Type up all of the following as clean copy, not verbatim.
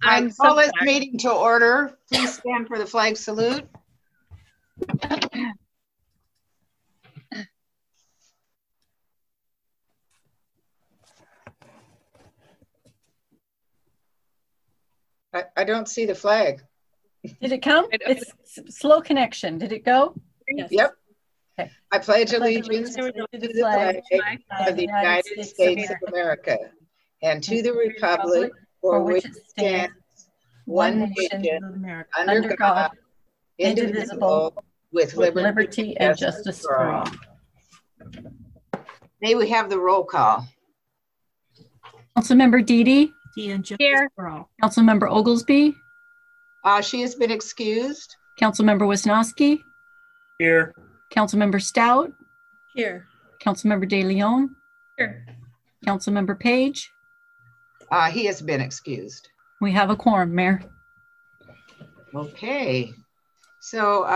I I'm call so this meeting to order. Please stand for the flag salute. I don't see the flag. Did it come? It's slow connection. Did it go? Yes. Yep. Okay. I pledge allegiance to to the flag of the United States of America and to the republic for which it stands, one nation, under God, indivisible, with liberty and justice for all. May we have the roll call? Councilmember Deedy. Here. Councilmember Oglesby. She has been excused. Councilmember Wisnowski. Here. Councilmember Stout. Here. Councilmember De Leon. Here. Councilmember Page. He has been excused. We have a quorum, Mayor. Okay. So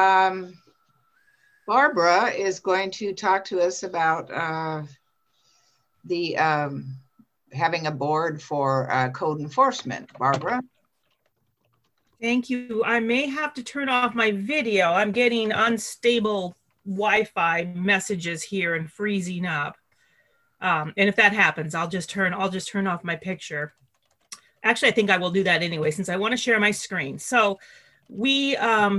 Barbara is going to talk to us about the having a board for code enforcement. Barbara. Thank you. I may have to turn off my video. I'm getting unstable Wi-Fi messages here and freezing up. And if that happens, I'll just turn off my picture. Actually, I think I will do that anyway, since I want to share my screen. So we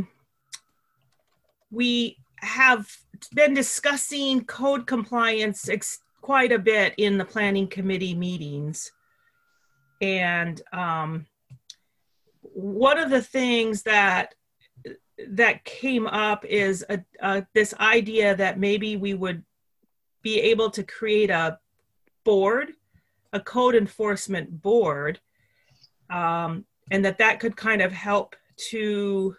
have been discussing code compliance quite a bit in the planning committee meetings. And one of the things that came up is this idea that maybe we would be able to create a board, a code enforcement board, and that could kind of help to,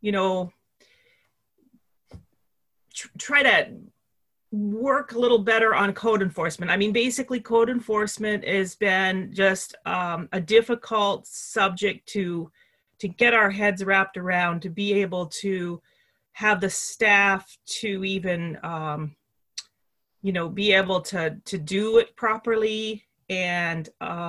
try to work a little better on code enforcement. I mean, basically code enforcement has been just a difficult subject to get our heads wrapped around, to be able to have the staff to even, be able to do it properly. And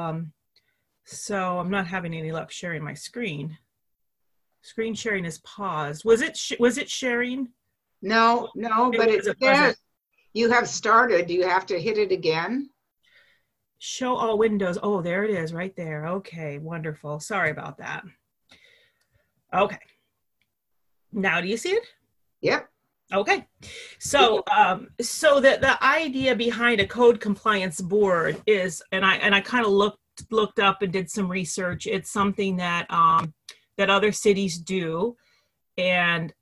so I'm not having any luck sharing my screen. Screen sharing is paused. Was it sharing? No, but it says you have started. Do you have to hit it again? Show all windows. Oh, there it is right there. Okay, wonderful. Sorry about that. Okay. Now do you see it? Yep. Okay. So the idea behind a code compliance board is, and I kind of looked up and did some research. It's something that that other cities do, and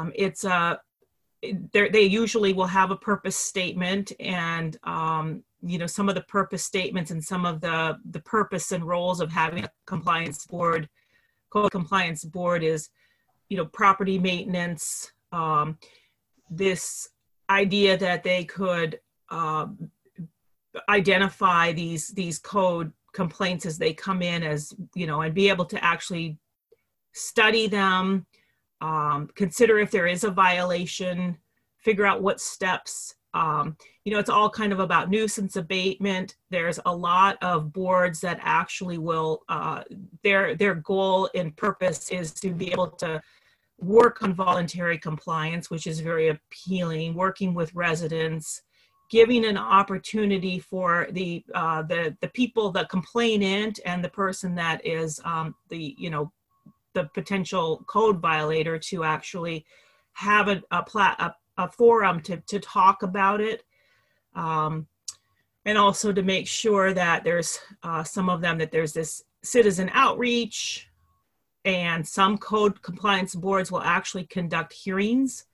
they usually will have a purpose statement, and some of the purpose statements and some of the purpose and roles of having a compliance board, code compliance board is, property maintenance, this idea that they could identify these code complaints as they come in, as and be able to actually study them, consider if there is a violation, figure out what steps. It's all kind of about nuisance abatement. There's a lot of boards that actually will, their goal and purpose is to be able to work on voluntary compliance, which is very appealing, working with residents, giving an opportunity for the people, the complainant and the person that is the potential code violator, to actually have a forum to talk about it, and also to make sure that there's some of them that there's this citizen outreach, and some code compliance boards will actually conduct hearings.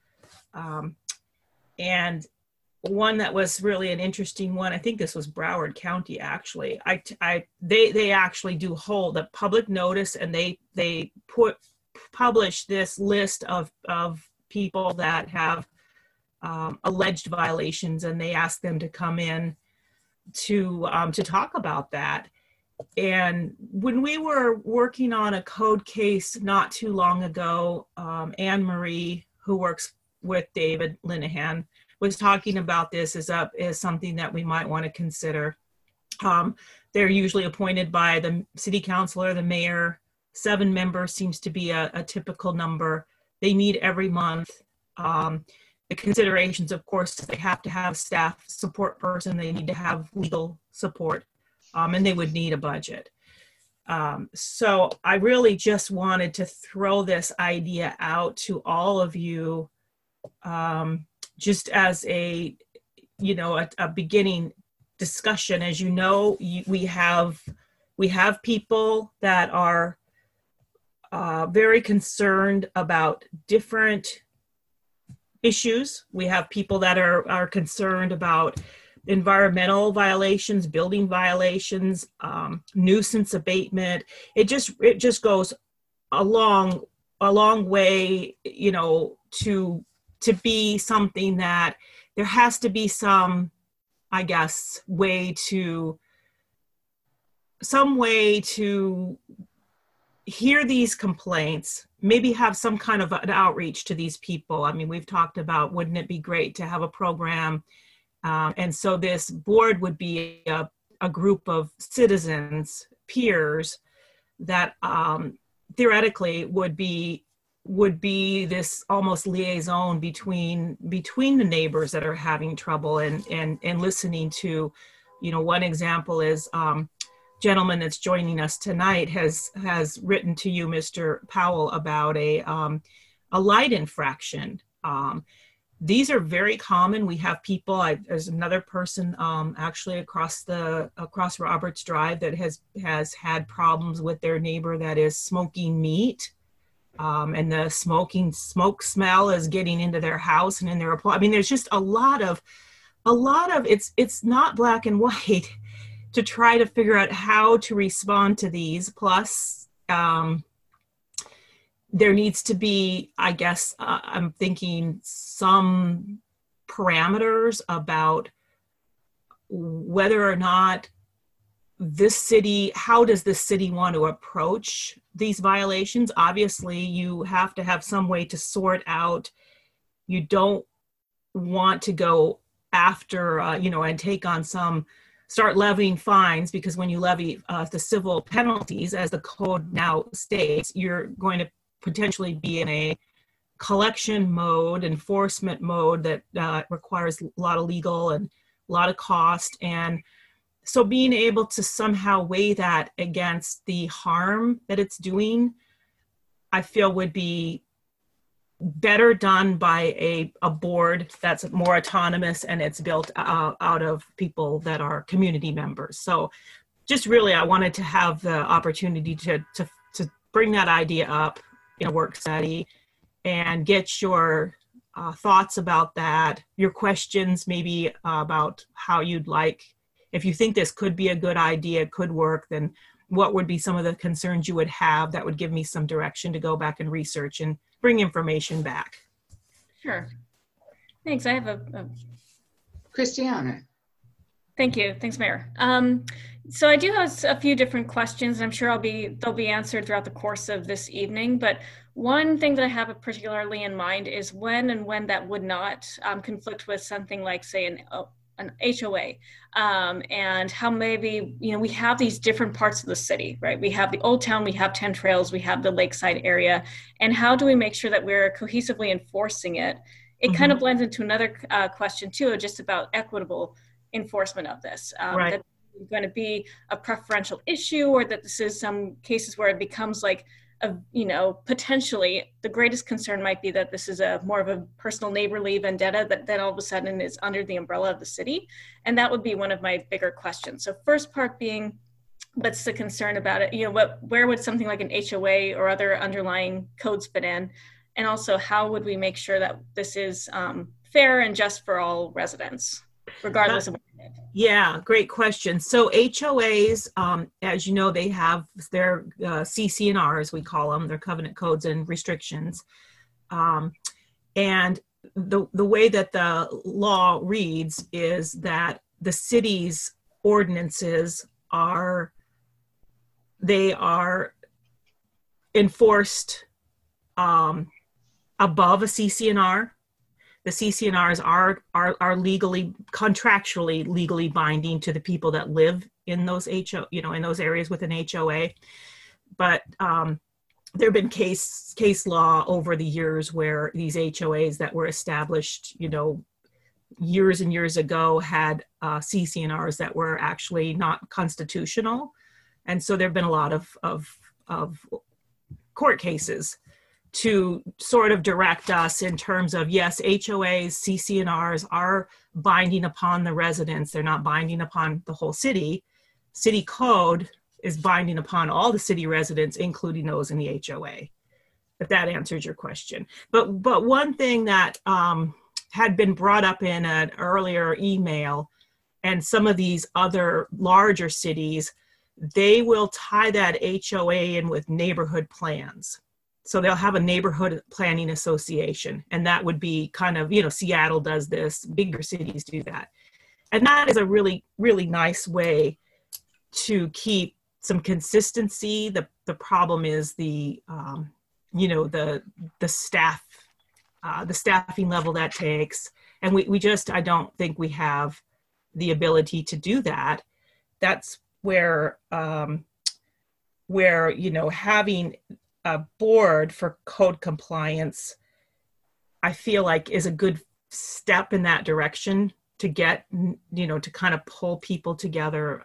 And one that was really an interesting one, I think this was Broward County actually. They actually do hold a public notice, and they publish this list of people that have alleged violations, and they ask them to come in to talk about that. And when we were working on a code case not too long ago, Anne Marie, who works with David Linehan, was talking about this as something that we might want to consider. They're usually appointed by the city council or the mayor, 7 members seems to be a typical number. They meet every month. The considerations, of course, they have to have a staff support person, they need to have legal support, and they would need a budget. So I really just wanted to throw this idea out to all of you, just as a beginning discussion. As you know, we have people that are very concerned about different issues. We have people that are concerned about environmental violations, building violations, nuisance abatement. It just goes a long way, to be something that there has to be some way to hear these complaints, maybe have some kind of an outreach to these people. I mean, we've talked about, wouldn't it be great to have a program? And so this board would be a group of citizens, peers, that theoretically would be this almost liaison between the neighbors that are having trouble and listening to, one example is gentleman that's joining us tonight has written to you, Mr. Powell, about a light infraction. These are very common. We have people, there's another person actually across Roberts Drive that has had problems with their neighbor that is smoking meat. And the smoke smell is getting into their house and in their apartment. I mean, there's just a lot of it's not black and white to try to figure out how to respond to these. Plus, there needs to be, I guess, I'm thinking some parameters about whether or not how does this city want to approach these violations? Obviously, you have to have some way to sort out. You don't want to go after, and take on start levying fines, because when you levy the civil penalties, as the code now states, you're going to potentially be in a collection mode, enforcement mode that requires a lot of legal and a lot of cost. And so being able to somehow weigh that against the harm that it's doing, I feel would be better done by a board that's more autonomous and it's built out of people that are community members. So just really, I wanted to have the opportunity to bring that idea up in a work study and get your thoughts about that, your questions maybe about how you'd like, if you think this could be a good idea, could work, then what would be some of the concerns you would have that would give me some direction to go back and research and bring information back. Sure. Thanks. I have a Christiana. Thank you. Thanks, Mayor. So I do have a few different questions, and I'm sure they'll be answered throughout the course of this evening. But one thing that I have particularly in mind is when that would not conflict with something like, say, an HOA, and how maybe, we have these different parts of the city, right? We have the Old Town, we have 10 Trails, we have the Lakeside area, and how do we make sure that we're cohesively enforcing it? It kind of blends into another question too, just about equitable enforcement of this. Right. That it's going to be a preferential issue, or that this is some cases where it becomes like potentially the greatest concern might be that this is more of a personal neighborly vendetta that then all of a sudden is under the umbrella of the city. And that would be one of my bigger questions. So first part being, what's the concern about it? Where would something like an HOA or other underlying codes fit in? And also, how would we make sure that this is fair and just for all residents, regardless of what they live? Yeah, great question. So HOAs, as you know, they have their CC&R, as we call them, their covenant codes and restrictions. And the way that the law reads is that the city's ordinances are enforced above a CC&R. The CC&Rs are legally, contractually legally binding to the people that live in those in those areas with an HOA. but there have been case law over the years where these HOAs that were established, years and years ago had CC&Rs that were actually not constitutional. And so there have been a lot of court cases to sort of direct us in terms of, yes, HOAs, CC&Rs are binding upon the residents. They're not binding upon the whole city. City code is binding upon all the city residents, including those in the HOA, if that answers your question. But one thing that had been brought up in an earlier email, and some of these other larger cities, they will tie that HOA in with neighborhood plans. So they'll have a neighborhood planning association, and that would be kind of, Seattle does this, bigger cities do that. And that is a really, really nice way to keep some consistency. The problem is the staff, the staffing level that takes. And I don't think we have the ability to do that. That's where having a board for code compliance, I feel like is a good step in that direction to get, to kind of pull people together.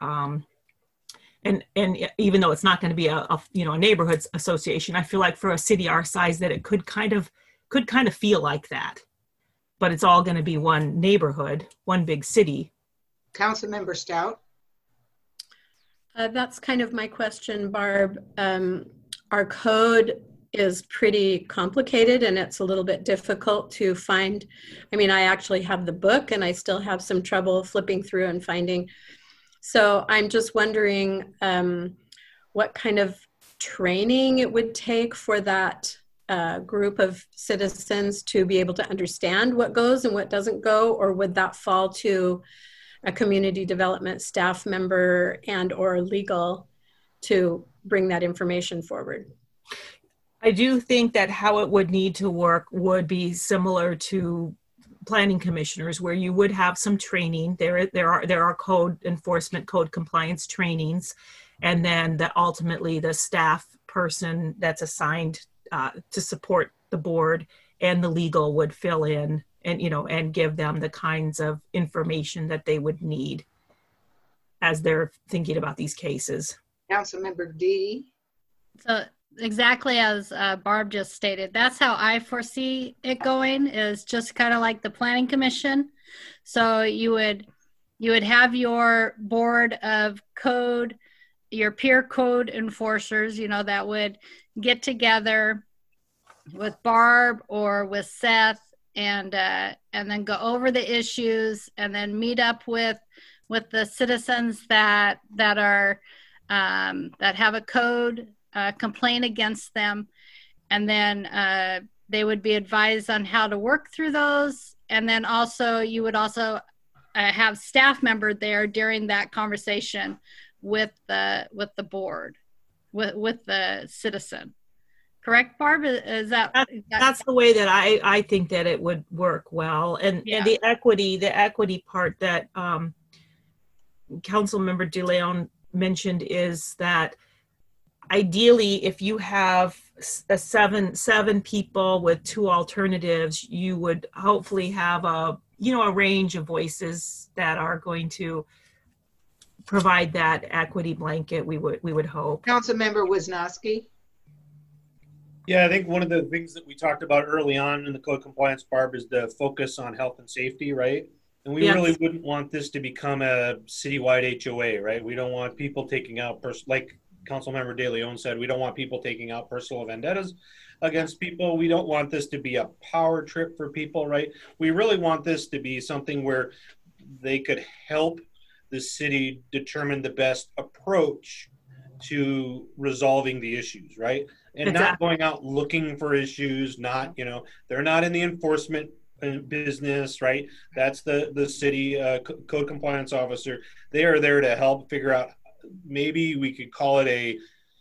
And even though it's not going to be a neighborhood association, I feel like for a city our size that it could kind of feel like that, but it's all going to be one neighborhood, one big city. Councilmember Stout. That's kind of my question, Barb. Our code is pretty complicated and it's a little bit difficult to find. I mean, I actually have the book and I still have some trouble flipping through and finding. So I'm just wondering what kind of training it would take for that group of citizens to be able to understand what goes and what doesn't go, or would that fall to a community development staff member and or legal to bring that information forward? I do think that how it would need to work would be similar to planning commissioners, where you would have some training. There are code enforcement, code compliance trainings, and then ultimately the staff person that's assigned to support the board and the legal would fill in and give them the kinds of information that they would need as they're thinking about these cases. Councilmember D. So exactly as Barb just stated, that's how I foresee it going, is just kind of like the planning commission. So you would have your board of code, your peer code enforcers, that would get together with Barb or with Seth and then go over the issues and then meet up with the citizens that are that have a code complaint against them, and then they would be advised on how to work through those. And then also you would also have staff member there during that conversation with the board, with the citizen. Correct, Barb? Is that's the way that I think that it would work well. And the equity part that Councilmember DeLeon mentioned is that ideally, if you have seven people with two alternatives, you would hopefully have a range of voices that are going to provide that equity blanket. We would hope. Councilmember Wisniewski. Yeah, I think one of the things that we talked about early on in the code compliance, Barb, is the focus on health and safety, right? And we really wouldn't want this to become a citywide HOA, right? We don't want people taking out, like Councilmember De Leon said, we don't want people taking out personal vendettas against people. We don't want this to be a power trip for people, right? We really want this to be something where they could help the city determine the best approach to resolving the issues, right? And not going out looking for issues, they're not in the enforcement business, right? That's the city code compliance officer. They are there to help figure out, maybe we could call it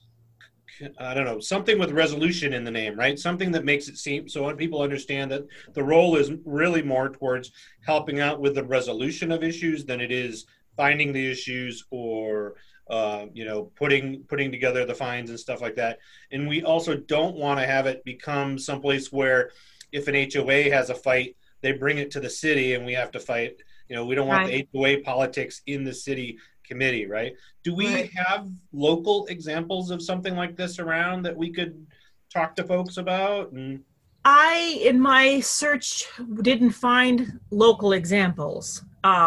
something with resolution in the name, right? Something that makes it seem, so when people understand that the role is really more towards helping out with the resolution of issues than it is finding the issues or putting together the fines and stuff like that. And we also don't want to have it become someplace where if an HOA has a fight, they bring it to the city and we have to fight. We don't want the HOA politics in the city committee, right? Do we have local examples of something like this around that we could talk to folks about? In my search, didn't find local examples.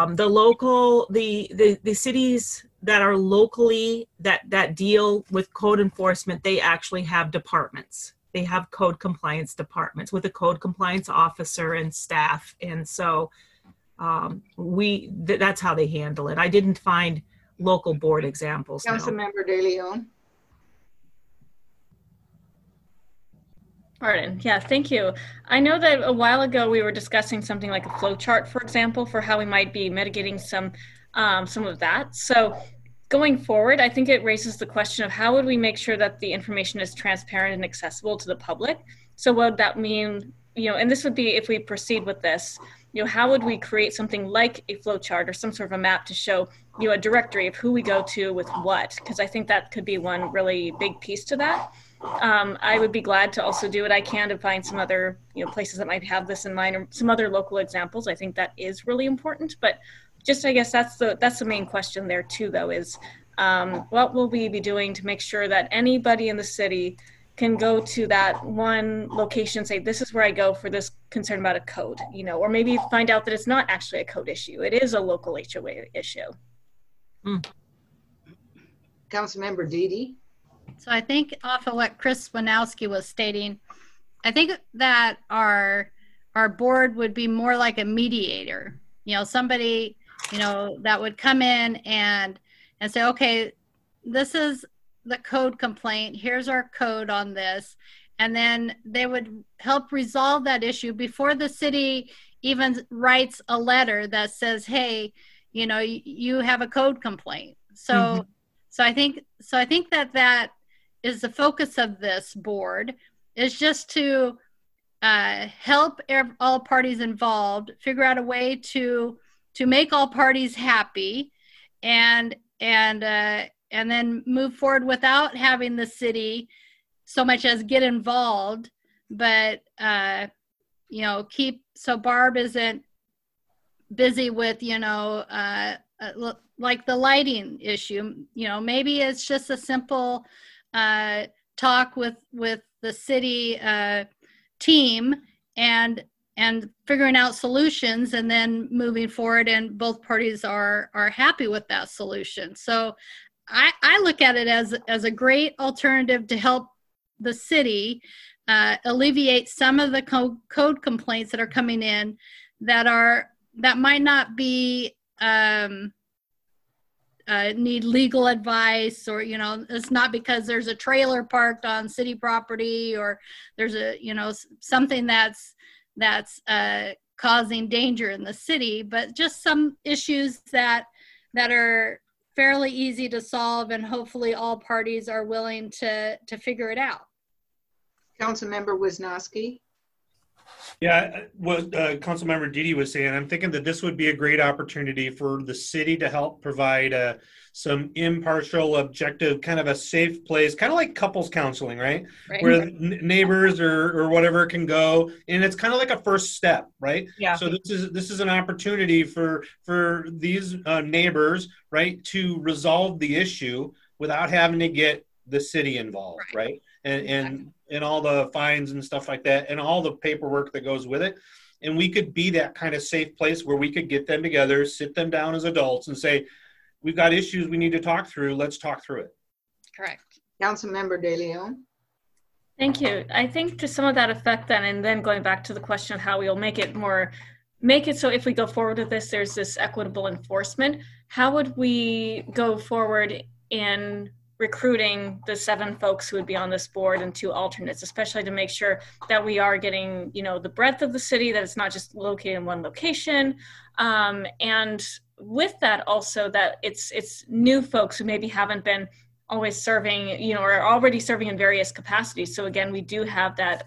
The cities that are locally that deal with code enforcement, they actually have departments. They have code compliance departments with a code compliance officer and staff, and so that's how they handle it. I didn't find local board examples. Councilmember De Leon. Pardon. Yeah, thank you. I know that a while ago we were discussing something like a flow chart, for example, for how we might be mitigating some of that. So going forward, I think it raises the question of how would we make sure that the information is transparent and accessible to the public? So what would that mean, and this would be if we proceed with this, how would we create something like a flow chart or some sort of a map to show, a directory of who we go to with what? Because I think that could be one really big piece to that. I would be glad to also do what I can to find some other places that might have this in mind, or some other local examples. I think that is really important, but just I guess that's the main question there too, though, is what will we be doing to make sure that anybody in the city can go to that one location and say, this is where I go for this concern about a code, or maybe find out that it's not actually a code issue. It is a local HOA issue. Councilmember Dede. So I think off of what Chris Wanowski was stating, I think that our board would be more like a mediator, somebody, that would come in and say, okay, this is the code complaint. Here's our code on this. And then they would help resolve that issue before the city even writes a letter that says, hey, you have a code complaint. So, so I think that is the focus of this board, is just to help all parties involved figure out a way to make all parties happy, and then move forward without having the city so much as get involved, but keep so Barb isn't busy with like the lighting issue. Maybe it's just a simple talk with the city team and figuring out solutions, and then moving forward, and both parties are happy with that solution. So I look at it as a great alternative to help the city alleviate some of the code complaints that are coming in that might not be need legal advice, or it's not because there's a trailer parked on city property, or there's a something that's causing danger in the city, but just some issues that are fairly easy to solve, and hopefully all parties are willing to figure it out. Councilmember Wisniewski. Yeah, what Councilmember Dede was saying, I'm thinking that this would be a great opportunity for the city to help provide some impartial, objective, kind of a safe place, kind of like couples counseling, right? Where neighbors or whatever can go, and it's kind of like a first step, right? Yeah. So this is an opportunity for these neighbors, right, to resolve the issue without having to get the city involved, right? And all the fines and stuff like that, and all the paperwork that goes with it. And we could be that kind of safe place where we could get them together, sit them down as adults and say, we've got issues we need to talk through. Let's talk through it. Correct. Councilmember De Leon. Thank you. I think to some of that effect then, and then going back to the question of how we'll make it so if we go forward with this, there's this equitable enforcement. How would we go forward in recruiting the 7 folks who would be on this board and 2 alternates, especially to make sure that we are getting, the breadth of the city, that it's not just located in one location. And with that also that it's new folks who maybe haven't been always serving, or are already serving in various capacities. So again, we do have that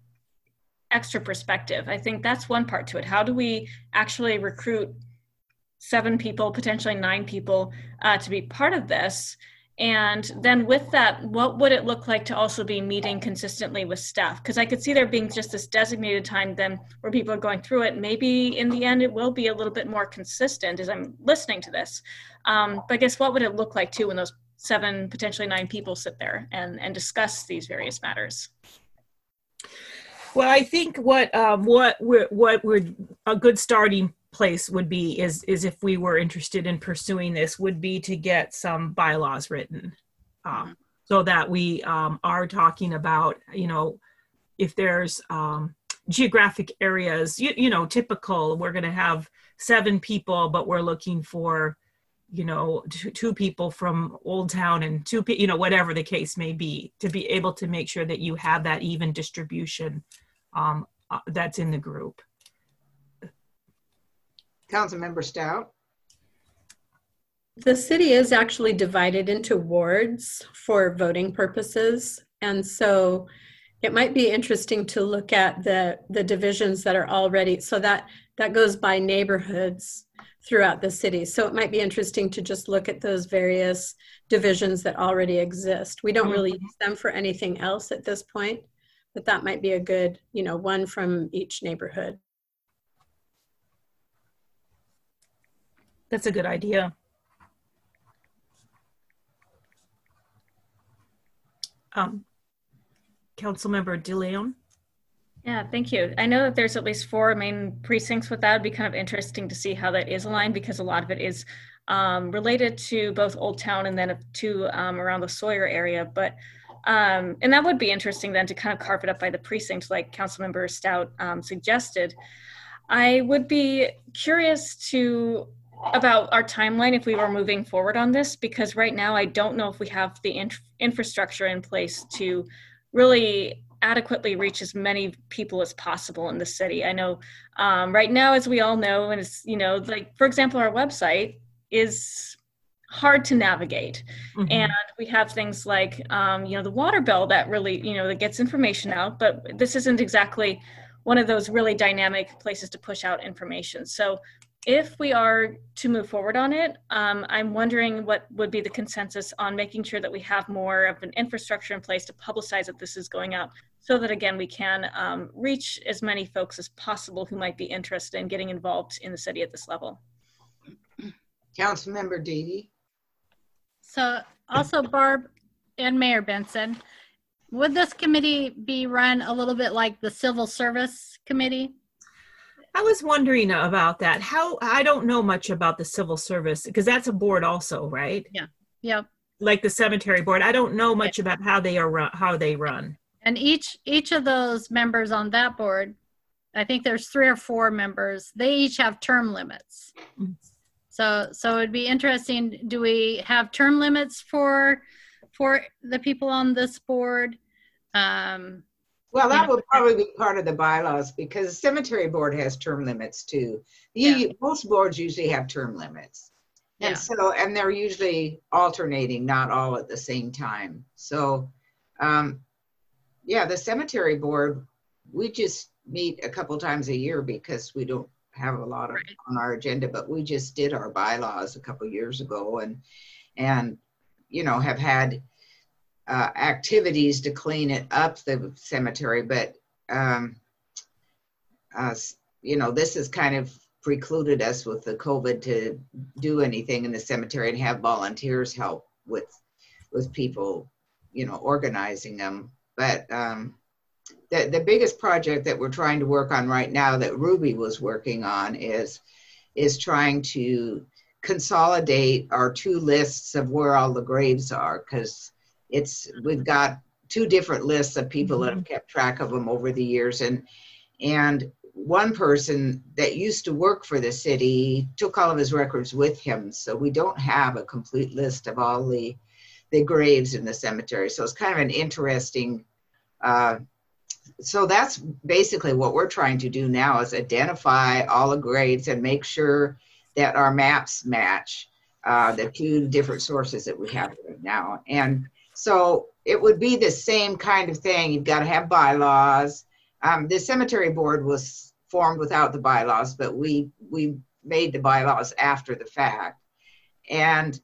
extra perspective. I think that's one part to it. How do we actually recruit 7 people, potentially 9 people to be part of this. And then with that, what would it look like to also be meeting consistently with staff? Because I could see there being just this designated time then where people are going through it. Maybe in the end, it will be a little bit more consistent as I'm listening to this. But I guess what would it look like too when those 7, potentially 9 people sit there and discuss these various matters? Well, I think what we're a good starting place would be is if we were interested in pursuing this would be to get some bylaws written, so that we are talking about, if there's geographic areas, typical, we're going to have 7 people, but we're looking for, 2 people from Old Town and 2, whatever the case may be, to be able to make sure that you have that even distribution that's in the group. Councilmember Stout. The city is actually divided into wards for voting purposes. And so it might be interesting to look at the divisions that are already, so that goes by neighborhoods throughout the city. So it might be interesting to just look at those various divisions that already exist. We don't really use them for anything else at this point, but that might be a good, one from each neighborhood. That's a good idea. Councilmember DeLeon. Yeah, thank you. I know that there's at least 4 main precincts with that. It'd be kind of interesting to see how that is aligned, because a lot of it is related to both Old Town and then to around the Sawyer area. But and that would be interesting then to kind of carve it up by the precincts like Councilmember Stout suggested. I would be curious about our timeline if we were moving forward on this, because right now I don't know if we have the infrastructure in place to really adequately reach as many people as possible in the city. I know right now, as we all know, and it's, like, for example, our website is hard to navigate. And we have things like, the water bill that really, that gets information out, but this isn't exactly one of those really dynamic places to push out information. So if we are to move forward on it, I'm wondering what would be the consensus on making sure that we have more of an infrastructure in place to publicize that this is going out, so that, again, we can reach as many folks as possible who might be interested in getting involved in the city at this level. Councilmember Deedy. So also, Barb and Mayor Benson, would this committee be run a little bit like the Civil Service Committee? I was wondering about that. I don't know much about the civil service, because that's a board also, right? Yeah. Yep. Like the cemetery board. I don't know much about how they run. And each of those members on that board, I think there's 3 or 4 members, they each have term limits. So it'd be interesting, do we have term limits for the people on this board? Well, that would probably be part of the bylaws, because the cemetery board has term limits too. Most boards usually have term limits. And and they're usually alternating, not all at the same time. So, the cemetery board, we just meet a couple times a year because we don't have a lot on our agenda, but we just did our bylaws a couple years ago and have had activities to clean it up, the cemetery, but this has kind of precluded us with the COVID to do anything in the cemetery and have volunteers help with people, organizing them. But the biggest project that we're trying to work on right now that Ruby was working on is trying to consolidate our 2 lists of where all the graves are, because we've got 2 different lists of people that have kept track of them over the years, and one person that used to work for the city took all of his records with him, so we don't have a complete list of all the graves in the cemetery. So it's kind of an interesting so that's basically what we're trying to do now, is identify all the graves and make sure that our maps match the 2 different sources that we have right now. And so it would be the same kind of thing. You've got to have bylaws. The cemetery board was formed without the bylaws, but we made the bylaws after the fact. And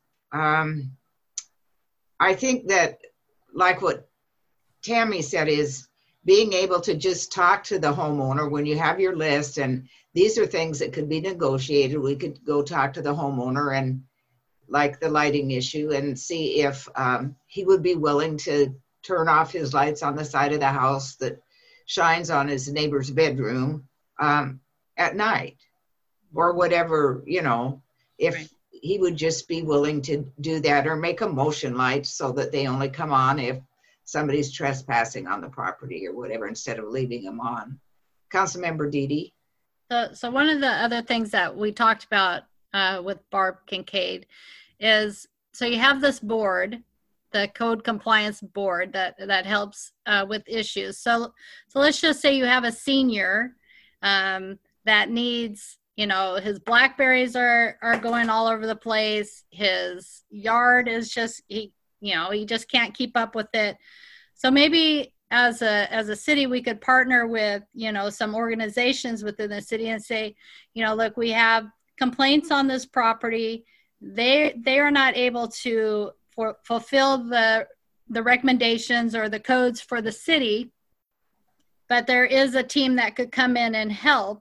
I think that, like what Tammy said, is being able to just talk to the homeowner when you have your list, and these are things that could be negotiated. We could go talk to the homeowner, and like the lighting issue, and see if he would be willing to turn off his lights on the side of the house that shines on his neighbor's bedroom at night, or whatever, you know, if Right. he would just be willing to do that, or make a motion light so that they only come on if somebody's trespassing on the property or whatever, instead of leaving them on. Councilmember Didi. So one of the other things that we talked about with Barb Kincaid is, so you have this board, the code compliance board that helps with issues. So let's just say you have a senior that needs, you know, his blackberries are going all over the place. His yard is just, he just can't keep up with it. So maybe as a city, we could partner with, you know, some organizations within the city and say, you know, look, we have complaints on this property. They are not able to fulfill the recommendations or the codes for the city, but there is a team that could come in and help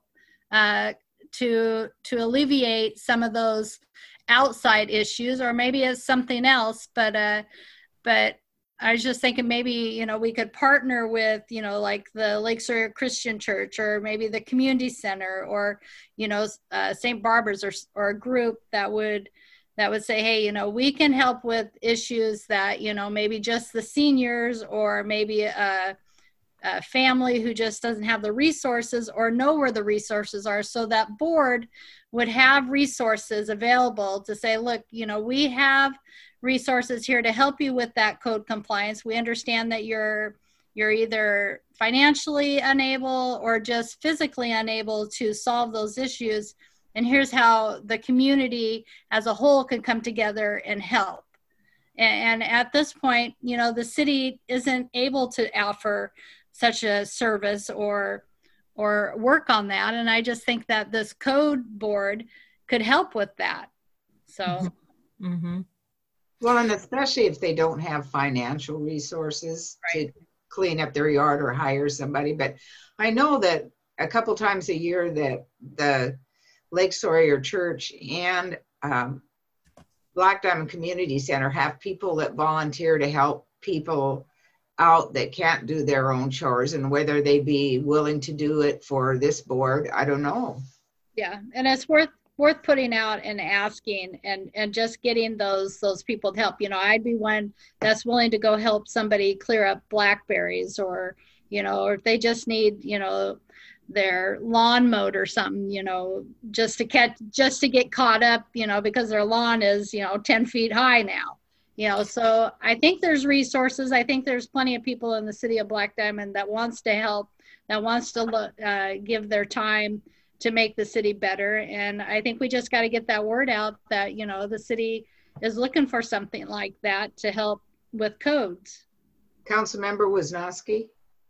to alleviate some of those outside issues, or maybe it's something else. But I was just thinking, maybe, you know, we could partner with, you know, like the Lake Sawyer Christian Church, or maybe the community center, or, you know, St. Barbara's, or a group that would say, hey, you know, we can help with issues that, you know, maybe just the seniors, or maybe a family who just doesn't have the resources or know where the resources are. So that board would have resources available to say, look, you know, we have resources here to help you with that code compliance. We understand that you're either financially unable or just physically unable to solve those issues. And here's how the community as a whole can come together and help. And at this point, you know, the city isn't able to offer such a service or work on that. And I just think that this code board could help with that. So. Mm-hmm. Well, and especially if they don't have financial resources to clean up their yard or hire somebody. But I know that a couple times a year that the Lake Sawyer Church and Black Diamond Community Center have people that volunteer to help people out that can't do their own chores, and whether they be willing to do it for this board, I don't know. Yeah, and it's worth putting out and asking, and just getting those people to help. You know, I'd be one that's willing to go help somebody clear up blackberries, or, you know, or if they just need, you know, their lawn mowed or something, you know, just to get caught up, you know, because their lawn is, you know, 10 feet high now. You know, so I think there's resources. I think there's plenty of people in the city of Black Diamond that wants to help, that wants to give their time to make the city better. And I think we just got to get that word out that, you know, the city is looking for something like that to help with codes. Councilmember Wisniewski.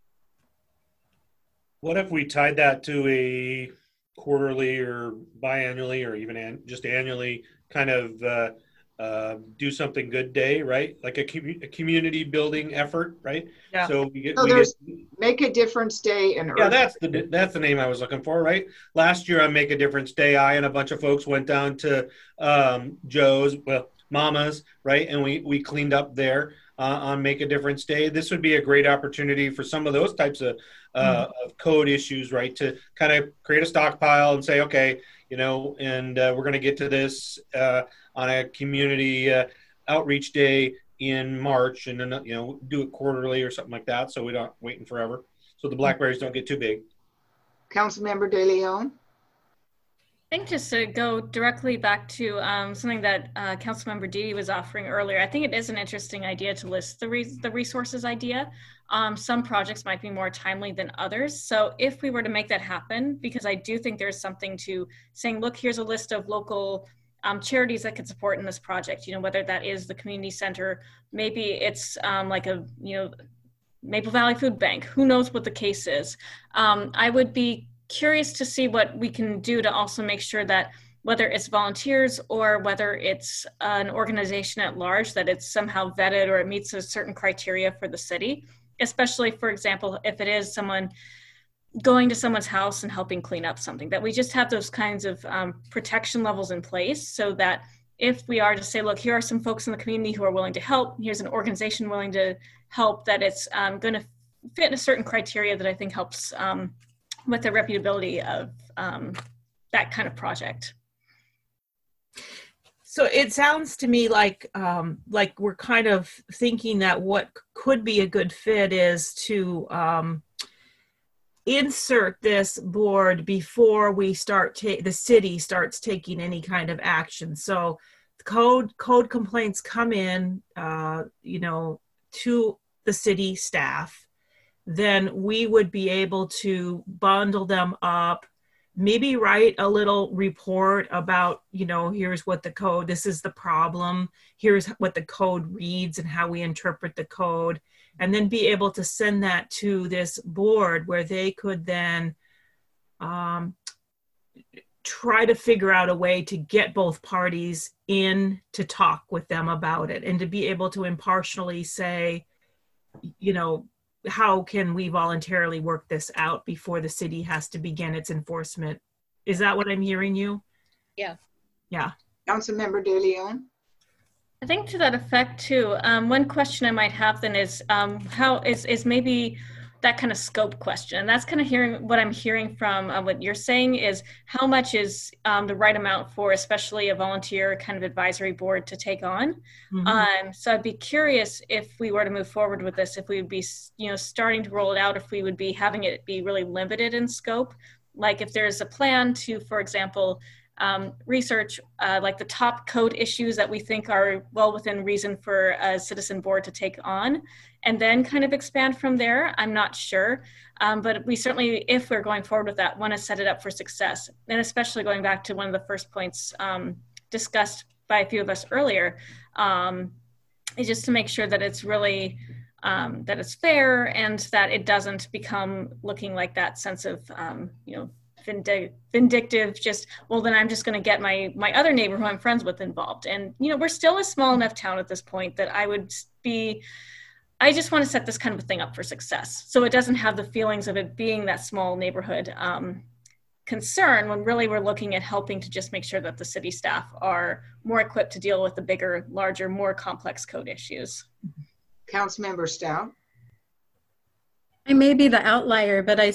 What if we tied that to a quarterly or biannually, or even just annually kind of do something good day, right? Like a community building effort, right? Yeah. So we Make a Difference Day, and yeah, that's the name I was looking for, right? Last year on Make a Difference Day, I and a bunch of folks went down to Joe's, well, Mama's, right? And we cleaned up there on Make a Difference Day. This would be a great opportunity for some of those types of code issues, right? To kind of create a stockpile and say, okay, you know, and we're going to get to this on a community outreach day in March, and then, you know, do it quarterly or something like that, so we're not waiting forever, so the blackberries don't get too big. Councilmember De Leon. I think just to go directly back to something that Councilmember Didi was offering earlier, I think it is an interesting idea to list the resources idea. Some projects might be more timely than others. So if we were to make that happen, because I do think there's something to saying, look, here's a list of local charities that could support in this project, you know, whether that is the community center, maybe it's like a, you know, Maple Valley Food Bank, who knows what the case is. I would be curious to see what we can do to also make sure that whether it's volunteers or whether it's an organization at large, that it's somehow vetted or it meets a certain criteria for the city, especially, for example, if it is someone going to someone's house and helping clean up something, that we just have those kinds of protection levels in place, so that if we are to say, look, here are some folks in the community who are willing to help, here's an organization willing to help, that it's going to fit in a certain criteria that I think helps with the reputability of that kind of project. So it sounds to me like we're kind of thinking that what could be a good fit is to insert this board before we start the city starts taking any kind of action. So code complaints come in, to the city staff. Then we would be able to bundle them up, maybe write a little report about, here's what the code, this is the problem, here's what the code reads and how we interpret the code, and then be able to send that to this board where they could then try to figure out a way to get both parties in to talk with them about it, and to be able to impartially say, how can we voluntarily work this out before the city has to begin its enforcement? Is that what I'm hearing you? Yeah. Yeah. Councilmember De Leon? I think to that effect too, one question I might have then is how is maybe that kind of scope question. And that's kind of what I'm hearing from what you're saying is how much is the right amount for especially a volunteer kind of advisory board to take on. Mm-hmm. So I'd be curious if we were to move forward with this, if we would be, starting to roll it out, if we would be having it be really limited in scope. Like if there's a plan to, for example, research like the top code issues that we think are well within reason for a citizen board to take on, and then kind of expand from there. I'm not sure, but we certainly, if we're going forward with that, want to set it up for success. And especially going back to one of the first points discussed by a few of us earlier, is just to make sure that it's really, that it's fair and that it doesn't become looking like that sense of, vindictive, just, well, then I'm just going to get my other neighbor who I'm friends with involved. And, we're still a small enough town at this point that I just want to set this kind of a thing up for success. So it doesn't have the feelings of it being that small neighborhood concern, when really we're looking at helping to just make sure that the city staff are more equipped to deal with the bigger, larger, more complex code issues. Councilmember Stout? I may be the outlier, but I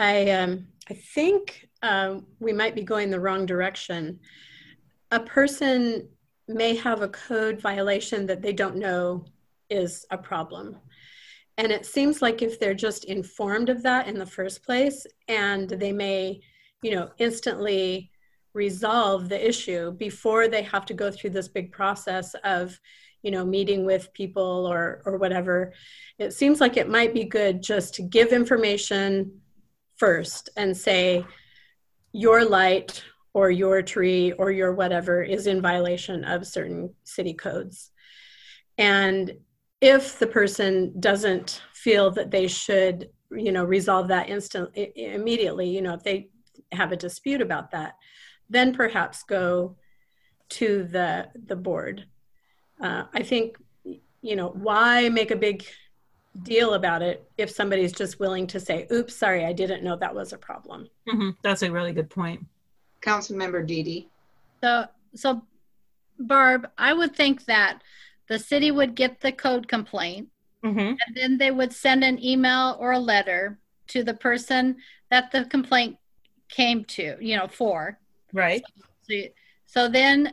think we might be going the wrong direction. A person may have a code violation that they don't know is a problem. And it seems like if they're just informed of that in the first place, and they may, instantly resolve the issue before they have to go through this big process of, meeting with people or whatever, it seems like it might be good just to give information first and say, your light or your tree or your whatever is in violation of certain city codes. And if the person doesn't feel that they should, resolve that immediately, if they have a dispute about that, then perhaps go to the board. I think, why make a big deal about it if somebody's just willing to say, oops, sorry, I didn't know that was a problem. Mm-hmm. That's a really good point. Councilmember Didi? So Barb, I would think that the city would get the code complaint, mm-hmm. and then they would send an email or a letter to the person that the complaint came to, for. Right. So then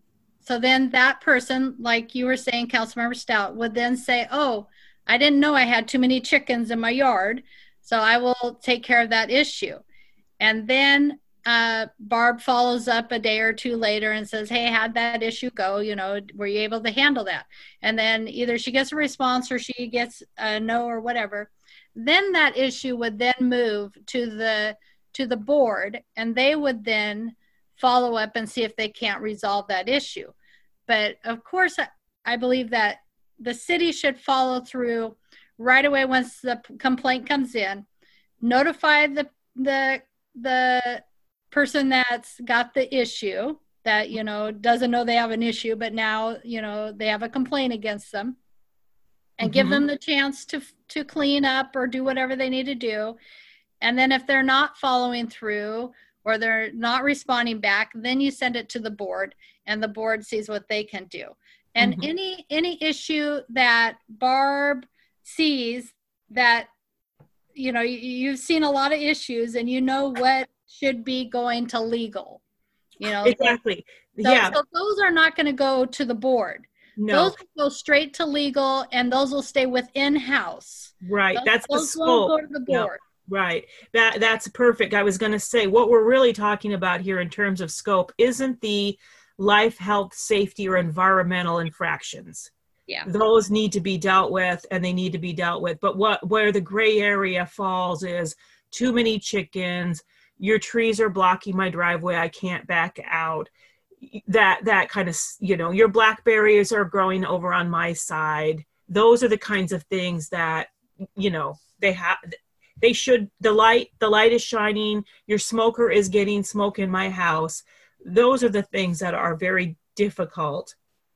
that person, like you were saying, Councilmember Stout, would then say, oh, I didn't know I had too many chickens in my yard, so I will take care of that issue. And then Barb follows up a day or two later and says, hey, how'd that issue go? Were you able to handle that? And then either she gets a response or she gets a no or whatever. Then that issue would then move to the board, and they would then follow up and see if they can't resolve that issue. But of course, I believe that the city should follow through right away once the complaint comes in, notify the person that's got the issue, that, you know, doesn't know they have an issue, but now, you know, they have a complaint against them, and give them the chance to clean up or do whatever they need to do. And then if they're not following through or they're not responding back, then you send it to the board, and the board sees what they can do. And any issue that Barb sees that, you know, you've seen a lot of issues and you know what should be going to legal, you know. Exactly. So those are not going to go to the board. No. Those will go straight to legal, and those will stay within house. Right. That's the scope. Those won't go to the board. Right. That's perfect. I was going to say, what we're really talking about here in terms of scope isn't the life, health, safety, or environmental infractions. Yeah. Those need to be dealt with, and they need to be dealt with. But where the gray area falls is too many chickens, your trees are blocking my driveway, I can't back out. That kind of, you know, your blackberries are growing over on my side. Those are the kinds of things that, you know, they should, the light is shining, your smoker is getting smoke in my house. Those are the things that are very difficult,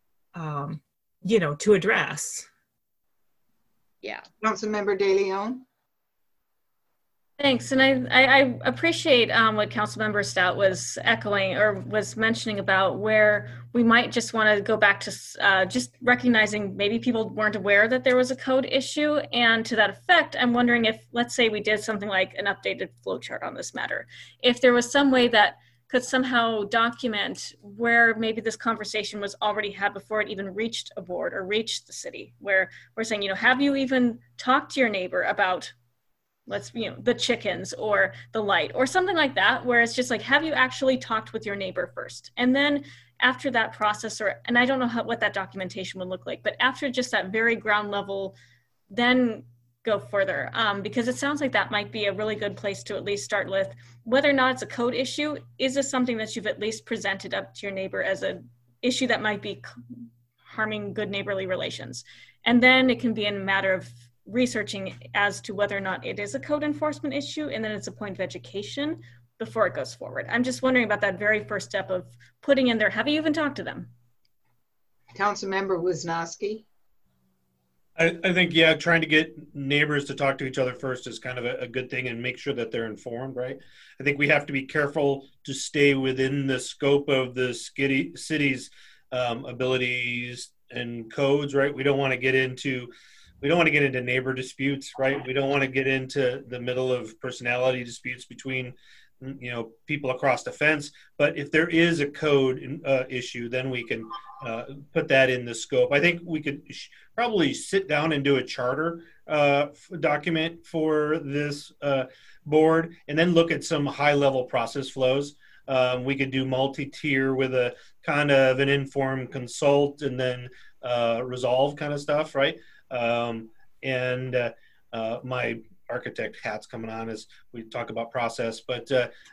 you know, to address. Yeah. Councilmember De Leon. Thanks, and I appreciate what Councilmember Stout was echoing or was mentioning about where we might just want to go back to just recognizing maybe people weren't aware that there was a code issue, and to that effect, I'm wondering if, let's say we did something like an updated flow chart on this matter, if there was some way that could somehow document where maybe this conversation was already had before it even reached a board or reached the city, where we're saying, you know, have you even talked to your neighbor about, the chickens or the light or something like that, where it's just like, have you actually talked with your neighbor first? And then after that process, and I don't know what that documentation would look like, but after just that very ground level, then go further, because it sounds like that might be a really good place to at least start with whether or not it's a code issue. Is this something that you've at least presented up to your neighbor as an issue that might be harming good neighborly relations? And then it can be a matter of researching as to whether or not it is a code enforcement issue, and then it's a point of education before it goes forward. I'm just wondering about that very first step of putting in there, have you even talked to them? Councilmember Wisniewski. I think, yeah, trying to get neighbors to talk to each other first is kind of a good thing, and make sure that they're informed, right? I think we have to be careful to stay within the scope of the city's abilities and codes, right? We don't want to get into neighbor disputes, right? We don't want to get into the middle of personality disputes between, you know, people across the fence. But if there is a code issue, then we can put that in the scope. I think we could probably sit down and do a charter document for this board, and then look at some high-level process flows. We could do multi-tier with a kind of an informed consult and then resolve kind of stuff, right? My architect hat's coming on as we talk about process, but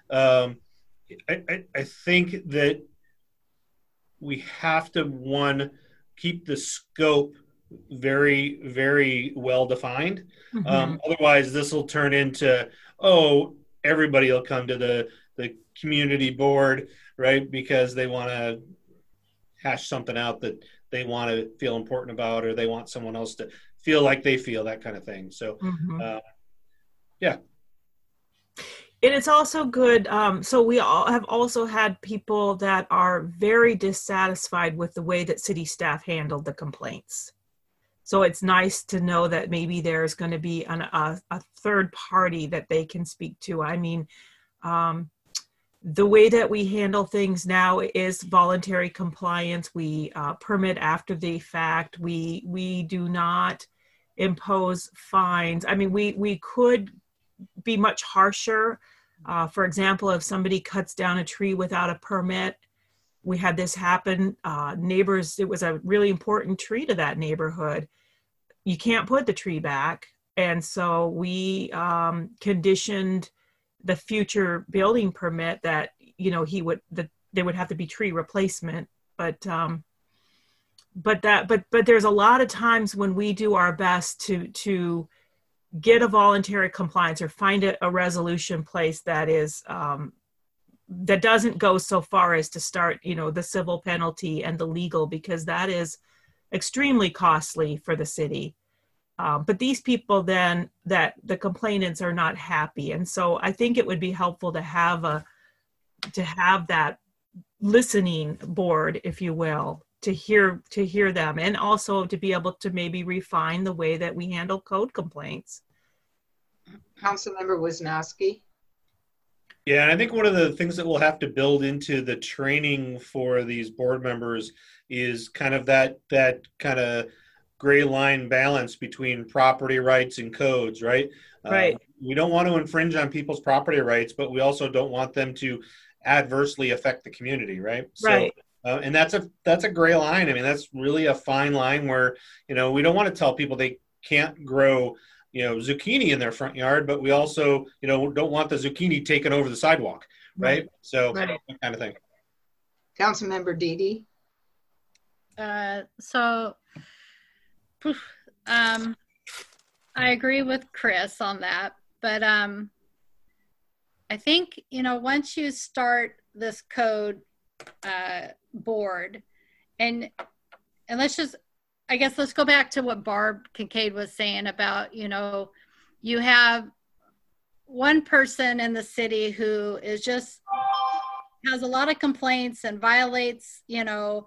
I think that we have to, keep the scope very, very well defined. Otherwise, this will turn into, everybody will come to the community board, right? Because they want to hash something out that they want to feel important about, or they want someone else to feel like they feel, that kind of thing. So, yeah. And it's also good. So we all have also had people that are very dissatisfied with the way that city staff handled the complaints. So it's nice to know that maybe there's going to be a third party that they can speak to. I mean, the way that we handle things now is voluntary compliance. We permit after the fact. We do not impose fines. I mean, we could be much harsher. For example, if somebody cuts down a tree without a permit, we had this happen. Neighbors, it was a really important tree to that neighborhood. You can't put the tree back. And so we conditioned the future building permit that, you know, there would have to be tree replacement. But there's a lot of times when we do our best to get a voluntary compliance or find a resolution place that is that doesn't go so far as to start, you know, the civil penalty and the legal, because that is extremely costly for the city. But these people then, that the complainants are not happy. And so I think it would be helpful to have that listening board, if you will, to hear them, and also to be able to maybe refine the way that we handle code complaints. Councilmember Wisniewski. Yeah, and I think one of the things that we'll have to build into the training for these board members is kind of that kind of gray line balance between property rights and codes, right? Right. We don't want to infringe on people's property rights, but we also don't want them to adversely affect the community, right? Right. So, and that's a gray line. I mean, that's really a fine line where, you know, we don't want to tell people they can't grow, you know, zucchini in their front yard, but we also, you know, don't want the zucchini taken over the sidewalk, right? So Right. that kind of thing. Councilmember Dede. I agree with Chris on that, but I think, you know, once you start this code board, and let's go back to what Barb Kincaid was saying about, you know, you have one person in the city who is just has a lot of complaints and violates, you know,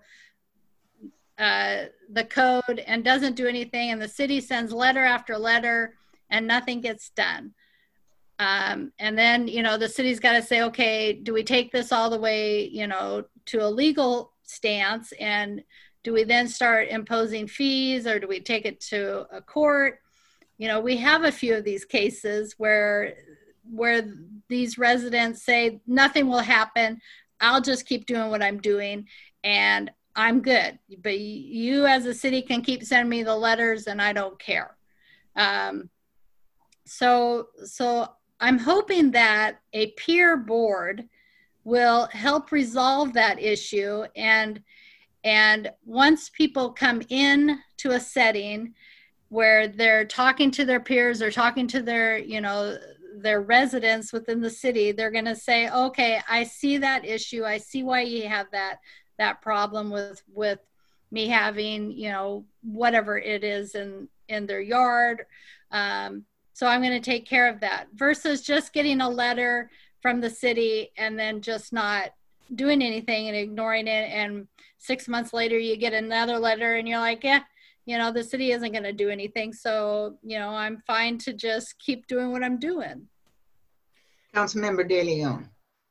the code and doesn't do anything, and the city sends letter after letter and nothing gets done. And then, you know, the city's got to say, okay, do we take this all the way, you know, to a legal stance, and do we then start imposing fees, or do we take it to a court? You know, we have a few of these cases where these residents say nothing will happen. I'll just keep doing what I'm doing and I'm good. But you as a city can keep sending me the letters and I don't care. So I'm hoping that a peer board will help resolve that issue. And once people come in to a setting where they're talking to their peers or talking to their, you know, their residents within the city, they're going to say, okay, I see that issue. I see why you have that problem with me having, you know, whatever it is in their yard. So I'm going to take care of that, versus just getting a letter from the city and then just not doing anything and ignoring it. And 6 months later, you get another letter and you're like, yeah, you know, the city isn't going to do anything. So, you know, I'm fine to just keep doing what I'm doing. Councilmember De Leon.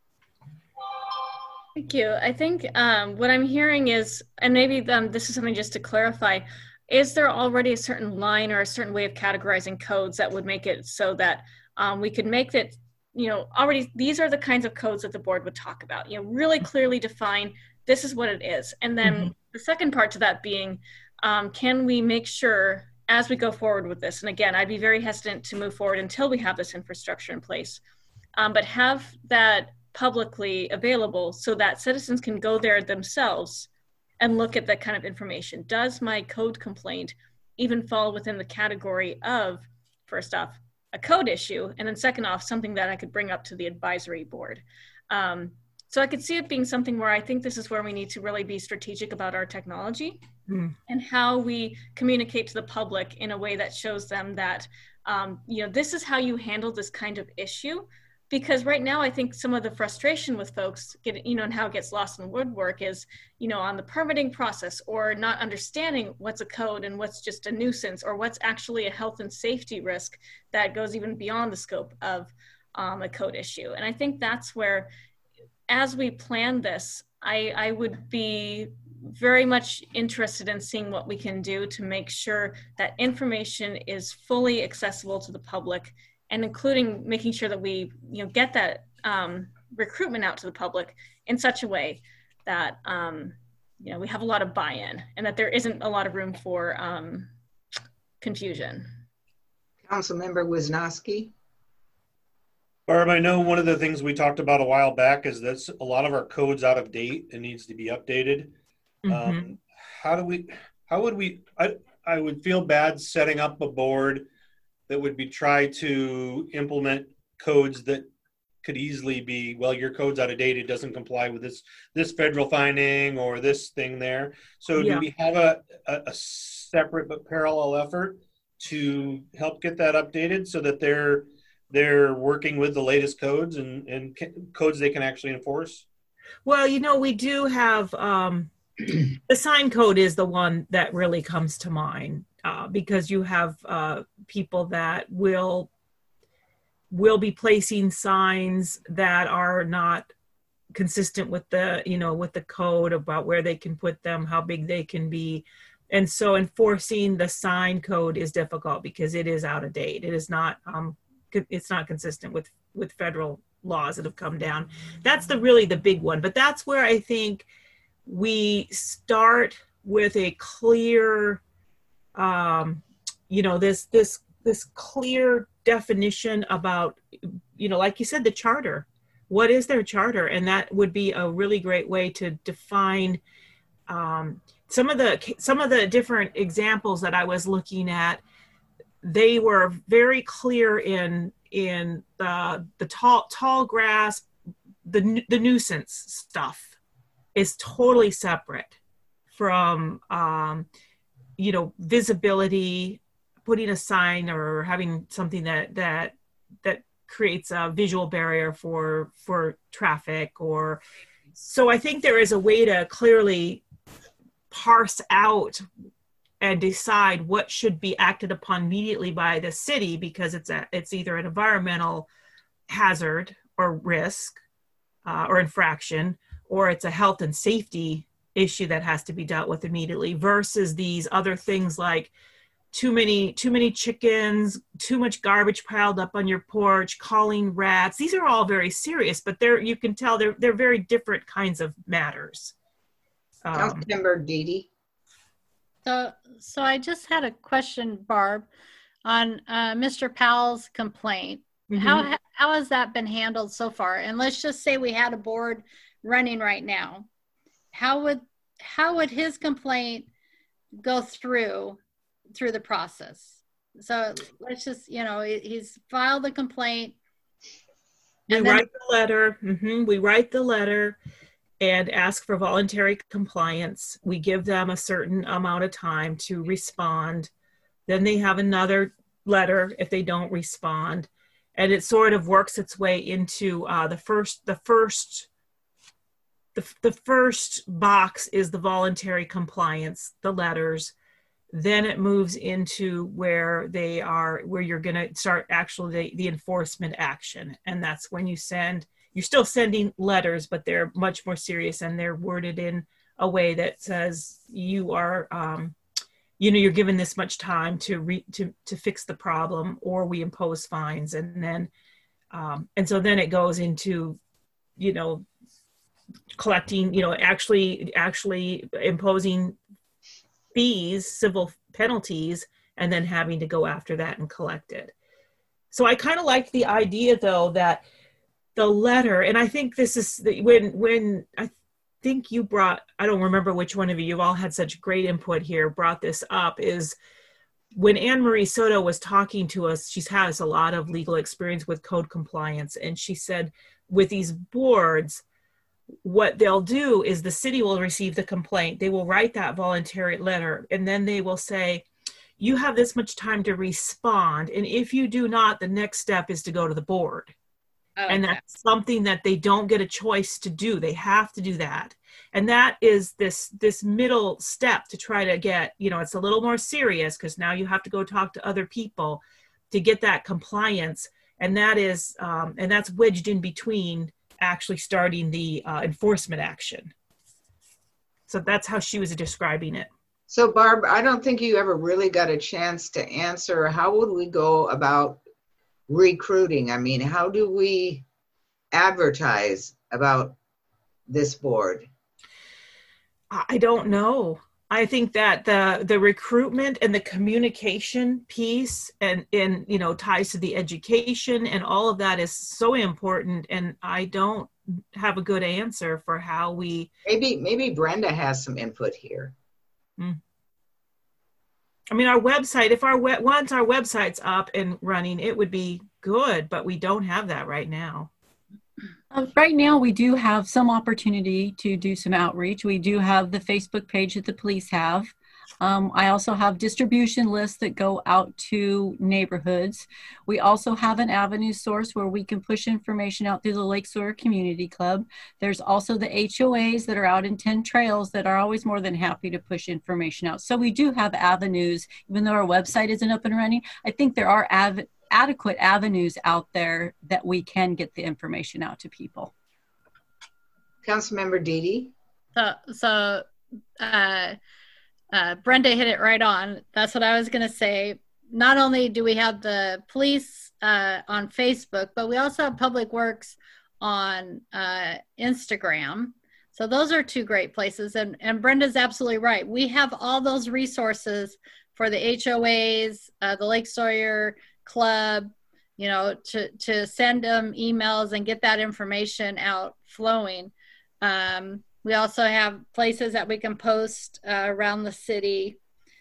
Thank you. I think what I'm hearing is, and maybe this is something just to clarify, is there already a certain line or a certain way of categorizing codes that would make it so that we could make that, you know, already these are the kinds of codes that the board would talk about, you know, really clearly define this is what it is. And then the second part to that being, can we make sure as we go forward with this, and again, I'd be very hesitant to move forward until we have this infrastructure in place, but have that publicly available so that citizens can go there themselves and look at that kind of information. Does my code complaint even fall within the category of, first off, a code issue, and then second off, something that I could bring up to the advisory board? So I could see it being something where I think this is where we need to really be strategic about our technology and how we communicate to the public in a way that shows them that, you know, this is how you handle this kind of issue. Because right now, I think some of the frustration with folks, you know, and how it gets lost in the woodwork is, you know, on the permitting process, or not understanding what's a code and what's just a nuisance, or what's actually a health and safety risk that goes even beyond the scope of a code issue. And I think that's where, as we plan this, I would be very much interested in seeing what we can do to make sure that information is fully accessible to the public, and including making sure that we, you know, get that recruitment out to the public in such a way that, you know, we have a lot of buy-in and that there isn't a lot of room for confusion. Councilmember Wisniewski. Barb, I know one of the things we talked about a while back is that a lot of our code's out of date and needs to be updated. I would feel bad setting up a board that would be try to implement codes that could easily be, well, your code's out of date. It doesn't comply with this federal finding or this thing there. So do we have a separate but parallel effort to help get that updated so that they're working with the latest codes and codes they can actually enforce? Well, you know, we do have, the sign code is the one that really comes to mind, because you have people that will be placing signs that are not consistent with the, you know, with the code about where they can put them, how big they can be. And so enforcing the sign code is difficult because it is out of date. It is not, it's not consistent with federal laws that have come down. That's really the big one. But that's where I think we start with a clear, you know, this clear definition about, you know, like you said, the charter. What is their charter? And that would be a really great way to define some of the different examples that I was looking at. They were very clear in the tall grass, the nuisance stuff is totally separate from, you know, visibility, putting a sign or having something that creates a visual barrier for traffic. Or so I think there is a way to clearly parse out and decide what should be acted upon immediately by the city, because it's either an environmental hazard or risk or infraction, or it's a health and safety issue that has to be dealt with immediately, versus these other things like too many chickens, too much garbage piled up on your porch, calling rats. These are all very serious, but you can tell they're very different kinds of matters. Councilmember Dede. So I just had a question, Barb, on Mr. Powell's complaint. Mm-hmm. How has that been handled so far? And let's just say we had a board running right now. How would his complaint go through the process? So let's just, you know, he's filed the complaint. We write the letter. Mm-hmm. We write the letter and ask for voluntary compliance. We give them a certain amount of time to respond. Then they have another letter if they don't respond. And it sort of works its way into the first box is the voluntary compliance, the letters. Then it moves into where you're going to start actually the enforcement action. And that's when you're still sending letters, but they're much more serious and they're worded in a way that says you are, you know, you're given this much time to fix the problem, or we impose fines. And then, and so then it goes into, you know, collecting, you know, actually imposing fees, civil penalties, and then having to go after that and collect it. So I kind of like the idea, though, that the letter, and I think this is when I think you brought, I don't remember which one of you've all had such great input here, brought this up, is when Anne Marie Soto was talking to us. She has a lot of legal experience with code compliance, and she said with these boards, what they'll do is the city will receive the complaint, they will write that voluntary letter, and then they will say, you have this much time to respond, and if you do not, the next step is to go to the board. Okay. And that's something that they don't get a choice to do. They have to do that. And that is this middle step to try to get, you know, it's a little more serious because now you have to go talk to other people to get that compliance. And that is, and that's wedged in between actually starting the enforcement action. So that's how she was describing it. So Barb, I don't think you ever really got a chance to answer, how would we go about recruiting? I mean, how do we advertise about this board? I don't know. I think that the recruitment and the communication piece and you know, ties to the education and all of that is so important. And I don't have a good answer for how we. Maybe Brenda has some input here. I mean, our website, once our website's up and running, it would be good, but we don't have that right now. Right now, we do have some opportunity to do some outreach. We do have the Facebook page that the police have. I also have distribution lists that go out to neighborhoods. We also have an avenue source where we can push information out through the Lake Sawyer Community Club. There's also the HOAs that are out in 10 trails that are always more than happy to push information out. So we do have avenues, even though our website isn't up and running. I think there are adequate avenues out there that we can get the information out to people. Councilmember Deedy. Brenda hit it right on. That's what I was going to say. Not only do we have the police on Facebook, but we also have Public Works on Instagram. So those are two great places. And Brenda's absolutely right. We have all those resources for the HOAs, the Lake Sawyer Club, you know, to send them emails and get that information out flowing. We also have places that we can post around the city,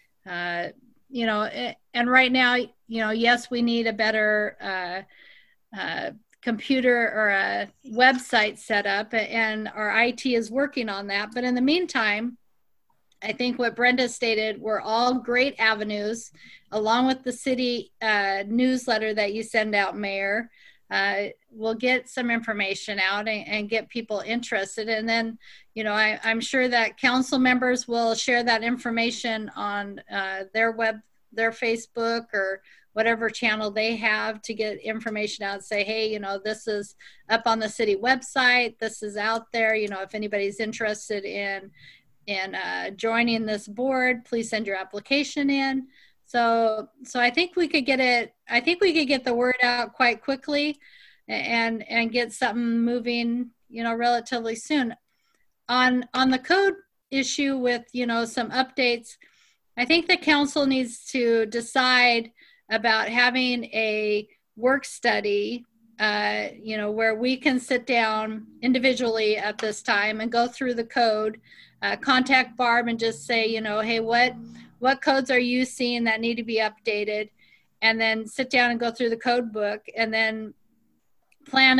you know, and right now, you know, yes, we need a better computer or a website set up, and our IT is working on that. But in the meantime, I think what Brenda stated were all great avenues, along with the city newsletter that you send out, Mayor. We'll get some information out and get people interested. And then, you know, I'm sure that council members will share that information on their Facebook or whatever channel they have to get information out and say, hey, you know, this is up on the city website. This is out there. You know, if anybody's interested in joining this board, please send your application in. So I think we could get it. I think we could get the word out quite quickly, and get something moving, you know, relatively soon. On the code issue with, you know, some updates, I think the council needs to decide about having a work study, you know, where we can sit down individually at this time and go through the code, contact Barb and just say, you know, hey, what codes are you seeing that need to be updated? And then sit down and go through the code book, and then plan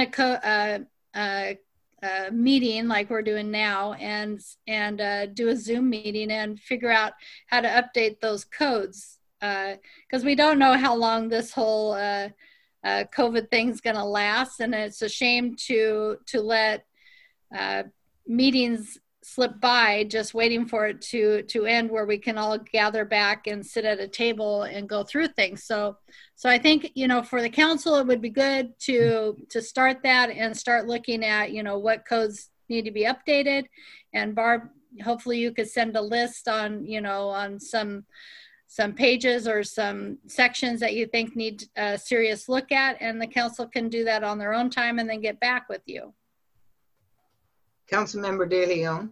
a meeting like we're doing now, and do a Zoom meeting and figure out how to update those codes. Because we don't know how long this whole COVID thing's gonna last, and it's a shame to let meetings slip by just waiting for it to end, where we can all gather back and sit at a table and go through things. So I think, you know, for the council, it would be good to start that and start looking at, you know, what codes need to be updated. And Barb, hopefully you could send a list on, you know, on some pages or some sections that you think need a serious look at, and the council can do that on their own time and then get back with you. Councilmember De Leon.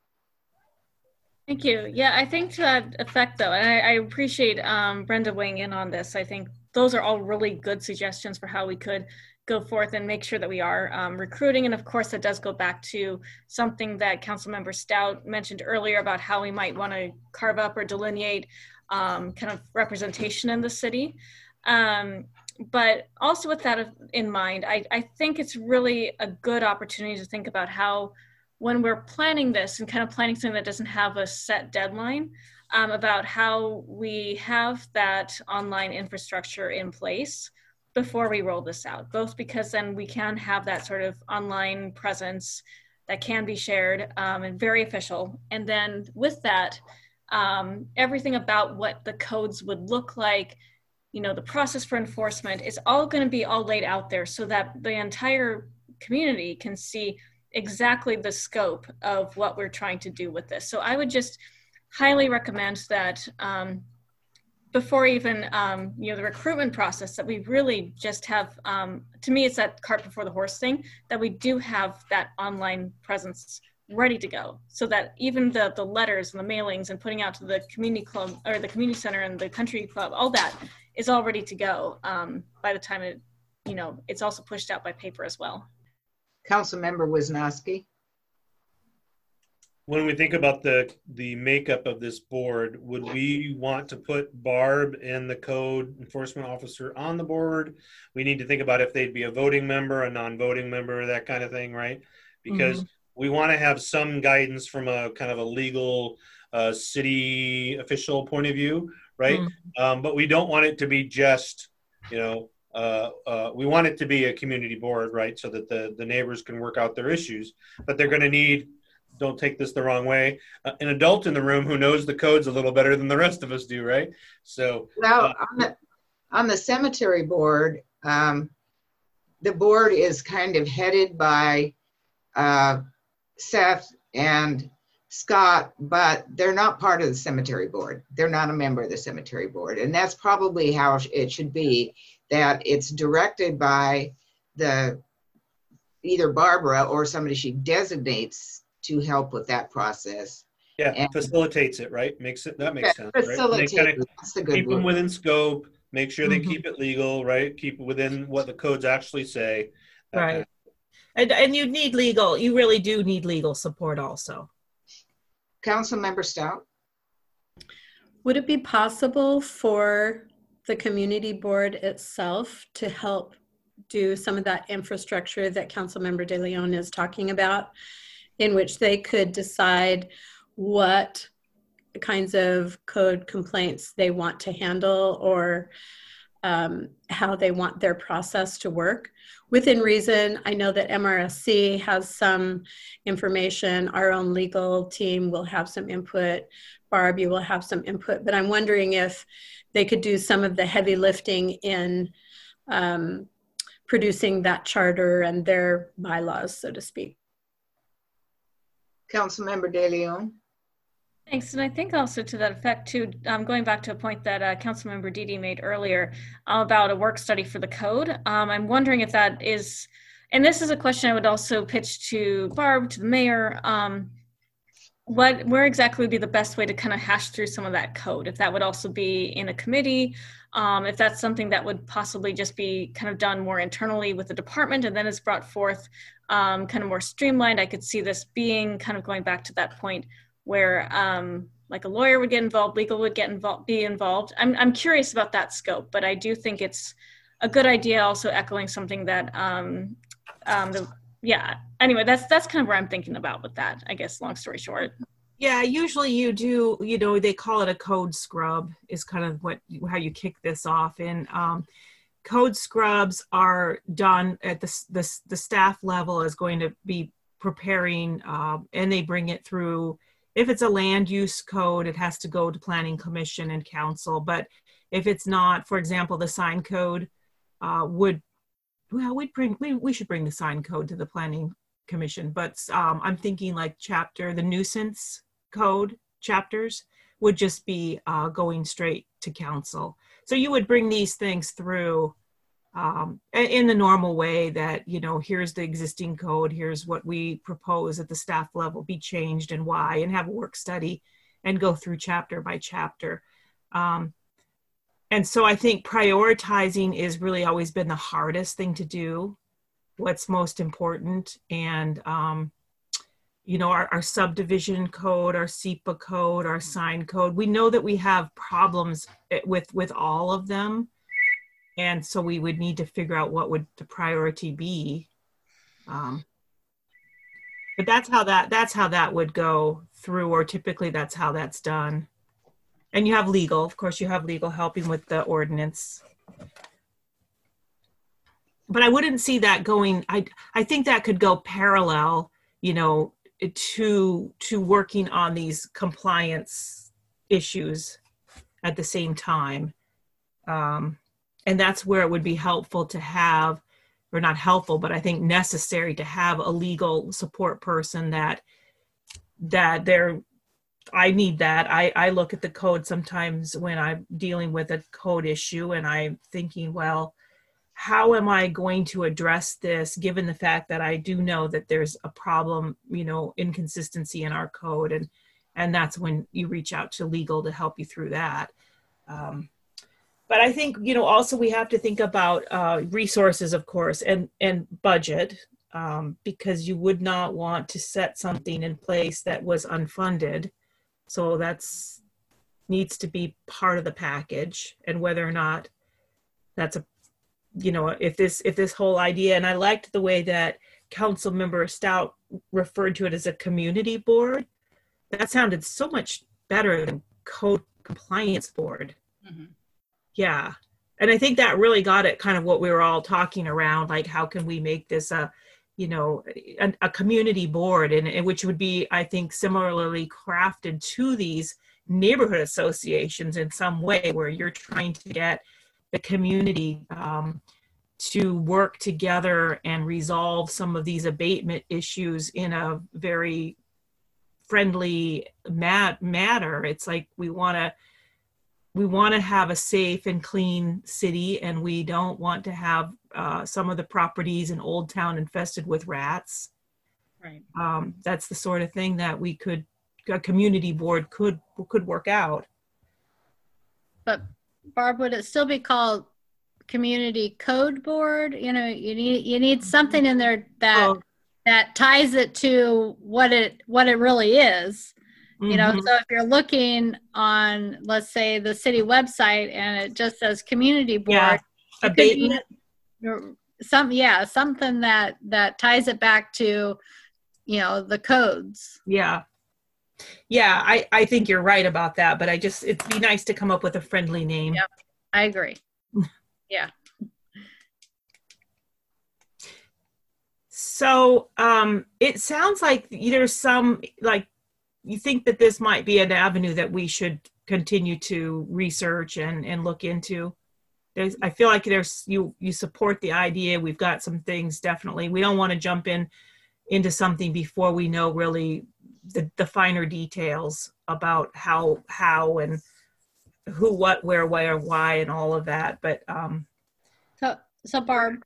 Thank you. Yeah, I think to that effect, though, and I appreciate Brenda weighing in on this. I think those are all really good suggestions for how we could go forth and make sure that we are recruiting. And of course, that does go back to something that Councilmember Stout mentioned earlier about how we might want to carve up or delineate kind of representation in the city. But also with that in mind, I think it's really a good opportunity to think about how, when we're planning this and kind of planning something that doesn't have a set deadline, about how we have that online infrastructure in place before we roll this out, both because then we can have that sort of online presence that can be shared and very official. And then with that, everything about what the codes would look like, you know, the process for enforcement is all going to be all laid out there so that the entire community can see exactly the scope of what we're trying to do with this. So I would just highly recommend that before even you know, the recruitment process, that we really just have, to me, it's that cart before the horse thing, that we do have that online presence ready to go, so that even the letters and the mailings and putting out to the community club or the community center and the country club, all that is all ready to go by the time it, you know, it's also pushed out by paper as well. Councilmember Wisniewski. when we think about the makeup of this board, would we want to put Barb and the code enforcement officer on the board? We need to think about if they'd be a voting member, a non-voting member, that kind of thing, right? Because we want to have some guidance from a kind of a legal city official point of view, right? But we don't want it to be just, you know, we want it to be a community board, right? So that the neighbors can work out their issues, but they're going to need, don't take this the wrong way, an adult in the room who knows the codes a little better than the rest of us do, right? So, well, on the cemetery board, the board is kind of headed by Seth and Scott, but they're not part of the cemetery board. They're not a member of the cemetery board, and that's probably how it should be. That it's directed by either Barbara or somebody she designates to help with that process. Yeah, and facilitates it, right? That makes sense, facilitate, right? That's the good keep word. Them within scope, make sure they keep it legal, right? Keep it within what the codes actually say. Right. And you need you really do need legal support also. Councilmember Stout? Would it be possible for the community board itself to help do some of that infrastructure that Councilmember De Leon is talking about, in which they could decide what kinds of code complaints they want to handle, or how they want their process to work? Within reason, I know that MRSC has some information. Our own legal team will have some input. Barb, you will have some input. But I'm wondering if they could do some of the heavy lifting in producing that charter and their bylaws, so to speak. Councilmember De Leon? Thanks, and I think also to that effect too, going back to a point that Councilmember Didi made earlier about a work study for the code. I'm wondering if that is, and this is a question I would also pitch to Barb, to the mayor, where exactly would be the best way to kind of hash through some of that code? If that would also be in a committee, if that's something that would possibly just be kind of done more internally with the department and then is brought forth kind of more streamlined. I could see this being kind of going back to that point where like a lawyer would get involved, legal would be involved. I'm curious about that scope, but I do think it's a good idea, also echoing something that, yeah, anyway, that's kind of where I'm thinking about with that, I guess, long story short. Yeah, usually you do, you know, they call it a code scrub is kind of how you kick this off. And code scrubs are done at the staff level is going to be preparing and they bring it through. If it's a land use code, it has to go to Planning Commission and Council. But if it's not, for example, the sign code we should bring the sign code to the Planning Commission. But I'm thinking like the nuisance code chapters would just be going straight to Council. So you would bring these things through in the normal way that, you know, here's the existing code, here's what we propose at the staff level be changed and why, and have a work study and go through chapter by chapter. And so I think prioritizing is really always been the hardest thing to do, what's most important. And, you know, our subdivision code, our SEPA code, our sign code, we know that we have problems with all of them. And so we would need to figure out what would the priority be. But that's how that would go through, or typically that's how that's done. And you have legal, of course, you have legal helping with the ordinance. But I wouldn't see that going, I think that could go parallel, you know, to working on these compliance issues at the same time. And that's where it would be helpful to have, or not helpful, but I think necessary to have a legal support person that I need that. I look at the code sometimes when I'm dealing with a code issue and I'm thinking, well, how am I going to address this given the fact that I do know that there's a problem, you know, inconsistency in our code. And that's when you reach out to legal to help you through that. But I think, you know, also we have to think about resources, of course, and budget. because you would not want to set something in place that was unfunded. So that's needs to be part of the package, and whether or not that's a, you know, if this whole idea, and I liked the way that Council Member Stout referred to it as a community board. That sounded so much better than code compliance board. Mm-hmm. Yeah. And I think that really got at kind of what we were all talking around, like how can we make this a, you know, a community board, and which would be, I think, similarly crafted to these neighborhood associations in some way, where you're trying to get the community to work together and resolve some of these abatement issues in a very friendly manner. It's like we want to have a safe and clean city, and we don't want to have some of the properties in Old Town infested with rats. Right. That's the sort of thing that a community board could work out. But Barb, would it still be called community code board? You know, you need something in there that ties it to what it really is. You know, so if you're looking on, let's say, the city website and it just says community board, abatement, something that ties it back to, you know, the codes. Yeah, I think you're right about that, but it'd be nice to come up with a friendly name. Yep, I agree. Yeah. So it sounds like there's some, like, you think that this might be an avenue that we should continue to research and look into. I feel like you support the idea. We've got some things, definitely. We don't want to jump into something before we know really the finer details about how and who, what, where, why, and all of that. But so Barb,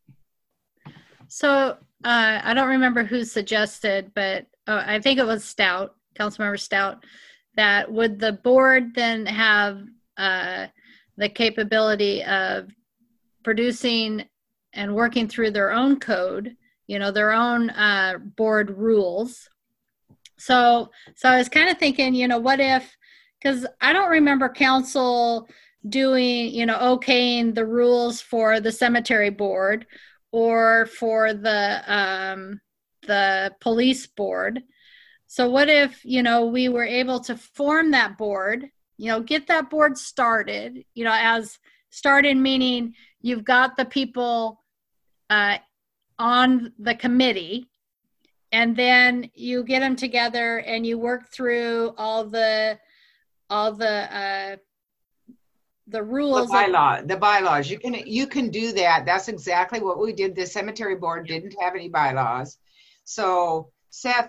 I don't remember who suggested, but I think it was Stout, Councilmember Stout, that would the board then have the capability of producing and working through their own code, you know, their own board rules. So I was kind of thinking, you know, what if, because I don't remember council doing, you know, okaying the rules for the cemetery board or for the police board. So what if, you know, we were able to form that board, you know, get that board started, you know, as started meaning you've got the people on the committee, and then you get them together and you work through all the rules. The bylaws. You can do that. That's exactly what we did. The cemetery board didn't have any bylaws. So Seth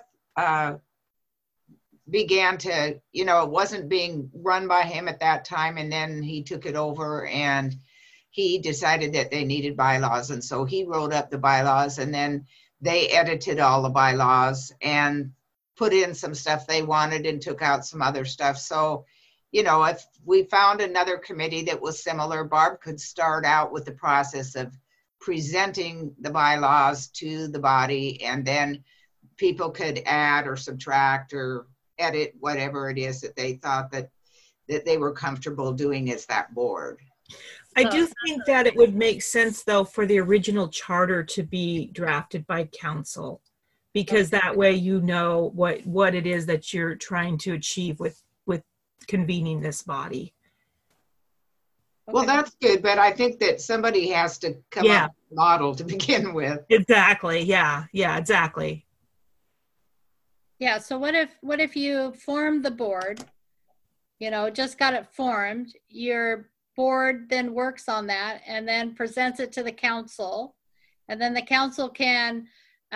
began to, you know, it wasn't being run by him at that time, and then he took it over and he decided that they needed bylaws, and so he wrote up the bylaws, and then they edited all the bylaws and put in some stuff they wanted and took out some other stuff. So, you know, if we found another committee that was similar, Barb could start out with the process of presenting the bylaws to the body, and then people could add or subtract or edit whatever it is that they thought that they were comfortable doing as that board. I do think that it would make sense, though, for the original charter to be drafted by council, because that way you know what it is that you're trying to achieve with convening this body. Well, that's good, but I think that somebody has to come up with a model to begin with. Exactly. Yeah, exactly. Yeah, so what if you form the board, you know, just got it formed, your board then works on that and then presents it to the council, and then the council can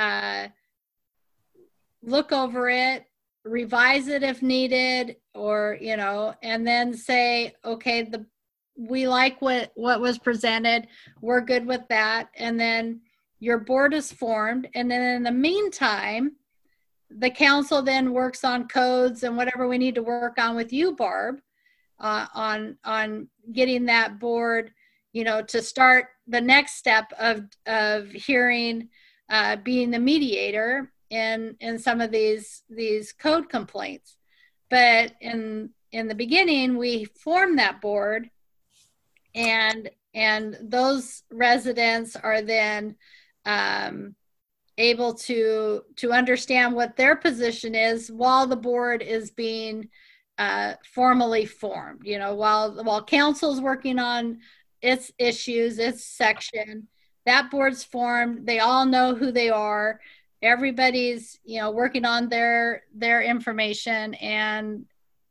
look over it, revise it if needed, or, you know, and then say, okay, we like what was presented, we're good with that, and then your board is formed, and then in the meantime, the council then works on codes and whatever we need to work on with you, Barb, on getting that board, you know, to start the next step of hearing being the mediator in some of these code complaints. But in the beginning, we formed that board, and those residents are then able to understand what their position is while the board is being formally formed. You know, while council's working on its issues, its section, that board's formed. They all know who they are. Everybody's, you know, working on their information, and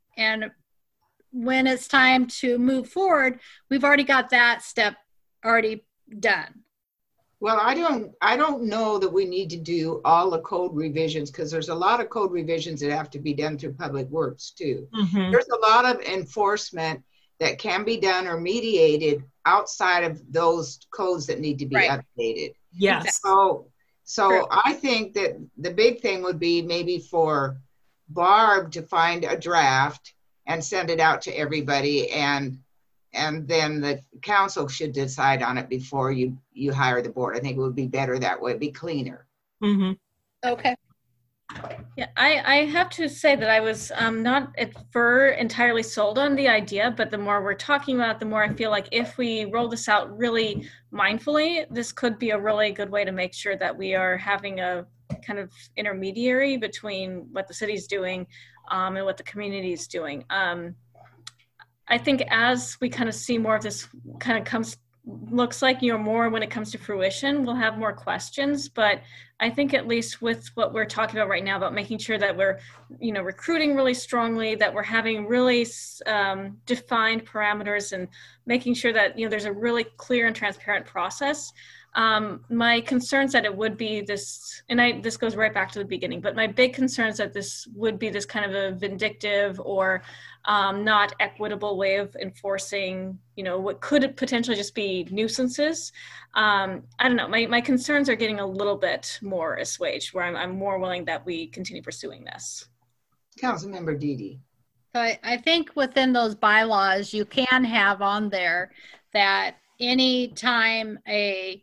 when it's time to move forward, we've already got that step already done. Well, I don't know that we need to do all the code revisions, because there's a lot of code revisions that have to be done through Public Works too. Mm-hmm. There's a lot of enforcement that can be done or mediated outside of those codes that need to be updated. Yes. So I think that the big thing would be maybe for Barb to find a draft and send it out to everybody, and then the council should decide on it before you hire the board. I think it would be better that way, be cleaner. Mm-hmm. Okay. Yeah, I have to say that I was not entirely sold on the idea, but the more we're talking about it, the more I feel like if we roll this out really mindfully, this could be a really good way to make sure that we are having a kind of intermediary between what the city's doing and what the community is doing. I think as we kind of see more of this kind of looks like, you know, more when it comes to fruition, we'll have more questions. But I think at least with what we're talking about right now about making sure that we're, you know, recruiting really strongly, that we're having really defined parameters, and making sure that, you know, there's a really clear and transparent process. My concerns that it would be this, and this goes right back to the beginning, but my big concern is that this would be this kind of a vindictive or not equitable way of enforcing, you know, what could potentially just be nuisances. I don't know, my concerns are getting a little bit more assuaged, where I'm more willing that we continue pursuing this. Councilmember Dede. So I think within those bylaws, you can have on there that any time a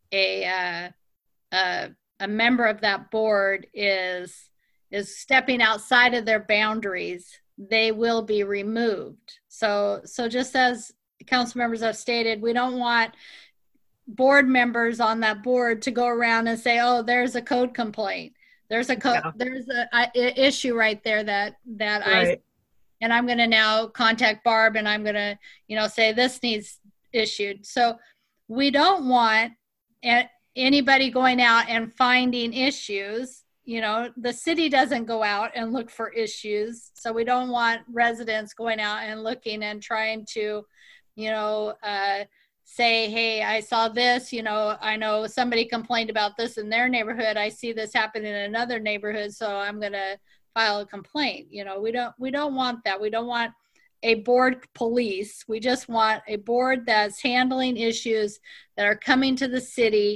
member of that board is stepping outside of their boundaries, they will be removed. So just as council members have stated, we don't want board members on that board to go around and say, oh, there's a code complaint. There's a issue right there that right. I'm going to now contact Barb, and I'm going to, you know, say this needs issued. So we don't want anybody going out and finding issues. You know, the city doesn't go out and look for issues. So we don't want residents going out and looking and trying to, you know, say, hey, I saw this, you know, I know somebody complained about this in their neighborhood. I see this happen in another neighborhood, so I'm going to file a complaint. You know, we don't want that. We don't want a board police. We just want a board that's handling issues that are coming to the city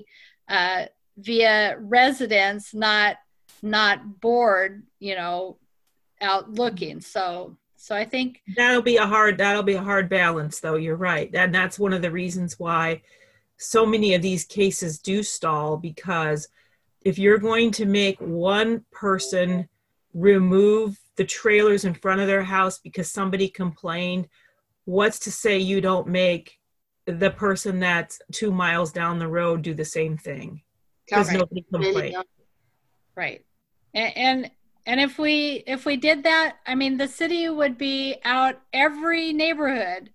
via residents, not board, you know, out looking. So I think that'll be a hard balance, though. You're right. And that's one of the reasons why so many of these cases do stall, because if you're going to make one person remove the trailers in front of their house because somebody complained, what's to say you don't make the person that's 2 miles down the road do the same thing? Because nobody complained. Right. And if we did that, I mean, the city would be out every neighborhood,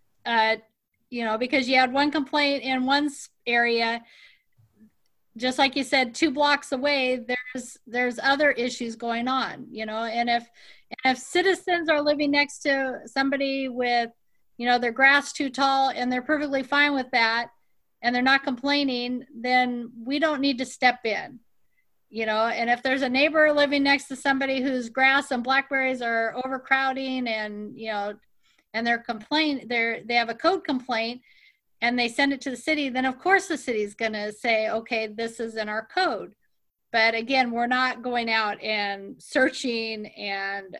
you know, because you had one complaint in one area, just like you said, 2 blocks away, there's other issues going on, you know. And if citizens are living next to somebody with, you know, their grass too tall and they're perfectly fine with that, and they're not complaining, then we don't need to step in. You know, and if there's a neighbor living next to somebody whose grass and blackberries are overcrowding, and, you know, and they have a code complaint and they send it to the city, then of course the city's going to say, okay, this is in our code. But again, we're not going out and searching and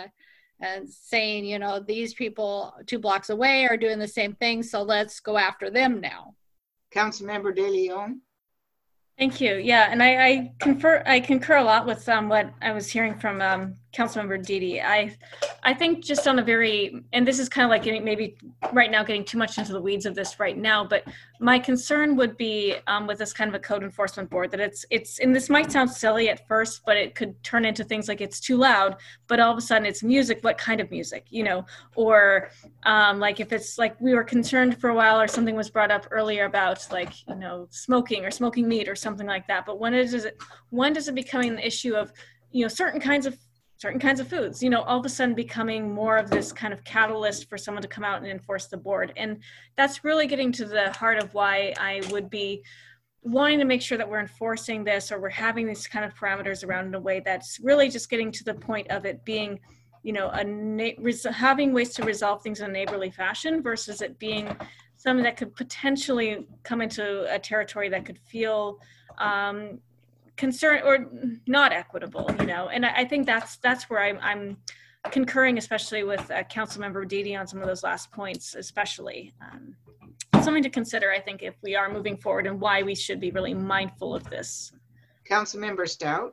saying, you know, these people 2 blocks away are doing the same thing, so let's go after them now. Councilmember De Leon. Thank you. Yeah, and I concur a lot with what I was hearing from Councilmember Didi. I think just on a very, and this is kind of like getting maybe right now getting too much into the weeds of this right now, but my concern would be with this kind of a code enforcement board that it's and this might sound silly at first, but it could turn into things like it's too loud, but all of a sudden it's music. What kind of music, you know? Or like if it's like we were concerned for a while, or something was brought up earlier about like, you know, smoking or smoking meat or something like that. But when does it becoming an issue of, you know, certain kinds of foods, you know, all of a sudden becoming more of this kind of catalyst for someone to come out and enforce the board? And that's really getting to the heart of why I would be wanting to make sure that we're enforcing this, or we're having these kind of parameters around in a way that's really just getting to the point of it being, you know, having ways to resolve things in a neighborly fashion versus it being something that could potentially come into a territory that could feel concern or not equitable, you know. And I think that's where I'm concurring, especially with Councilmember Didi on some of those last points, especially. Something to consider, I think, if we are moving forward, and why we should be really mindful of this. Councilmember Stout.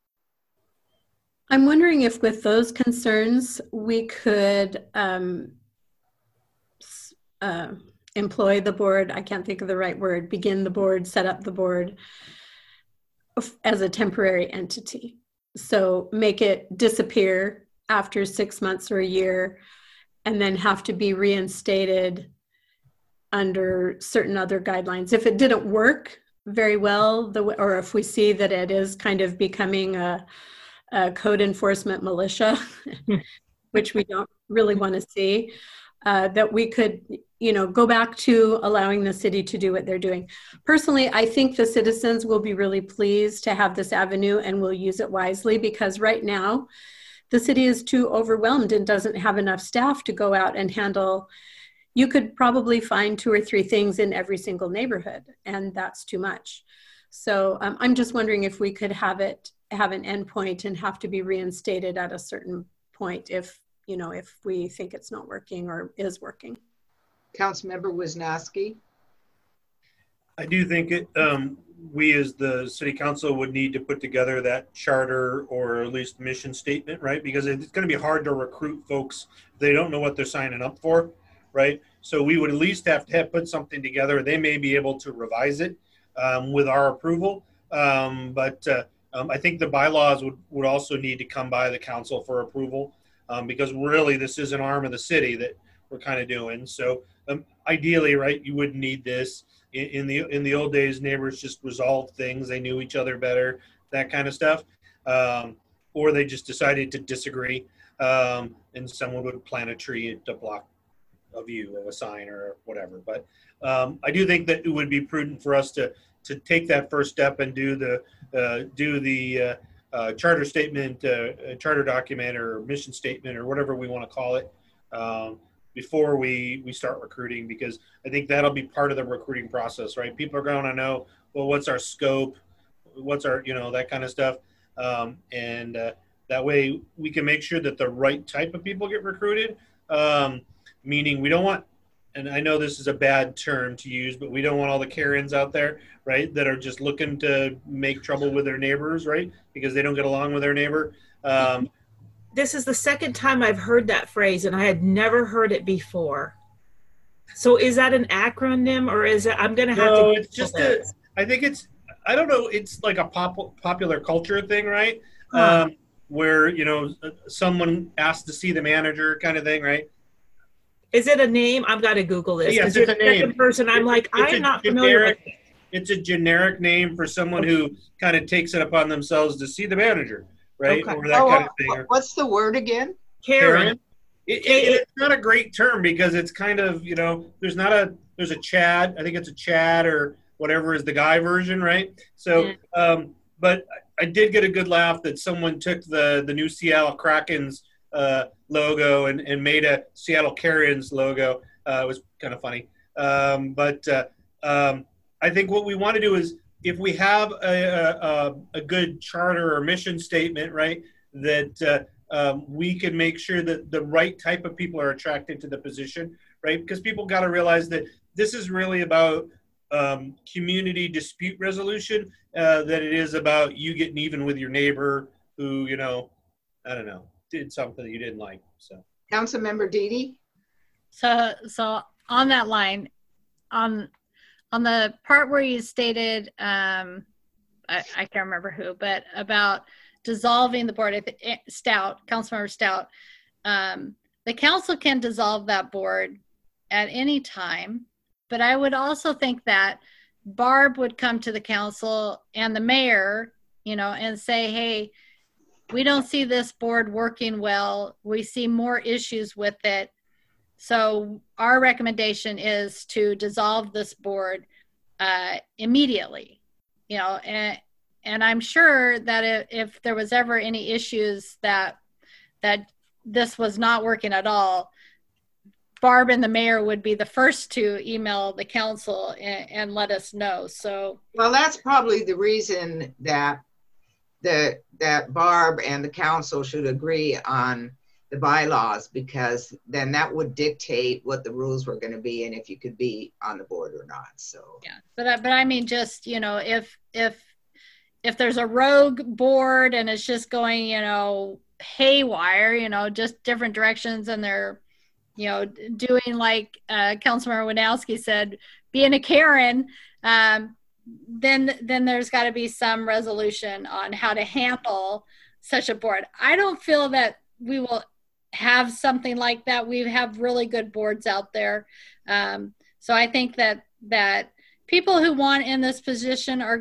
I'm wondering if with those concerns, we could employ the board, I can't think of the right word, begin the board, set up the board as a temporary entity. So make it disappear after 6 months or a year, and then have to be reinstated under certain other guidelines. If it didn't work very well, or if we see that it is kind of becoming a code enforcement militia, which we don't really want to see, that we could, you know, go back to allowing the city to do what they're doing. Personally, I think the citizens will be really pleased to have this avenue and will use it wisely, because right now the city is too overwhelmed and doesn't have enough staff to go out and handle. You could probably find 2 or 3 things in every single neighborhood, and that's too much. So I'm just wondering if we could have an endpoint and have to be reinstated at a certain point if, you know, if we think it's not working or is working. Councilmember Wisniewski. I do think we as the city council would need to put together that charter, or at least mission statement, right? Because it's going to be hard to recruit folks if they don't know what they're signing up for, right? So we would at least have to put something together. They may be able to revise it with our approval, but I think the bylaws would also need to come by the council for approval, because really this is an arm of the city that we're kind of doing. So ideally, right, you wouldn't need this. In the old days, neighbors just resolved things. They knew each other better, that kind of stuff. Or they just decided to disagree, and someone would plant a tree to block a view of a sign or whatever. But I do think that it would be prudent for us to take that first step and do the charter statement, charter document, or mission statement, or whatever we want to call it, before we start recruiting, because I think that'll be part of the recruiting process, right? People are going to know, well, what's our scope, what's our, you know, that kind of stuff, and that way we can make sure that the right type of people get recruited. Meaning we don't want, and I know this is a bad term to use, but we don't want all the Karens out there, right, that are just looking to make trouble with their neighbors, right, because they don't get along with their neighbor. This is the second time I've heard that phrase, and I had never heard it before. So is that an acronym, or is it, I'm going to have to. No, it's just I think it's, I don't know, it's like a popular culture thing, right? Where, you know, someone asks to see the manager kind of thing, right? Is it a name? I've got to Google this. Yes, it's a name. Person, I'm like, I'm not familiar with it. It's a generic name for someone who kind of takes it upon themselves to see the manager, right? Okay. Or that kind of thing. What's the word again? Karen. It's not a great term, because it's kind of, you know, there's a Chad. I think it's a Chad or whatever is the guy version, right? So, but I did get a good laugh that someone took the new Seattle Kraken's logo and made a Seattle Karens logo. It was kind of funny. But I think what we want to do is, if we have a good charter or mission statement, right, that we can make sure that the right type of people are attracted to the position, right? Because people got to realize that this is really about community dispute resolution than it is about you getting even with your neighbor who, you know, I don't know, did something that you didn't like. So, Councilmember Deedy? So on that line, on the part where you stated, I can't remember who, but about dissolving the board, Councilmember Stout, the council can dissolve that board at any time, but I would also think that Barb would come to the council and the mayor, you know, and say, hey, we don't see this board working well. We see more issues with it. So our recommendation is to dissolve this board immediately, you know, and I'm sure that if there was ever any issues that this was not working at all, Barb and the mayor would be the first to email the council and let us know. So, well, that's probably the reason that that Barb and the council should agree on the bylaws, because then that would dictate what the rules were going to be and if you could be on the board or not. So yeah, but I mean, just, you know, if there's a rogue board and it's just going, you know, haywire, you know, just different directions, and they're, you know, doing like Councilmember Winowski said, being a Karen, then there's got to be some resolution on how to handle such a board. I don't feel that we will have something like that. We have really good boards out there. So I think that people who want in this position are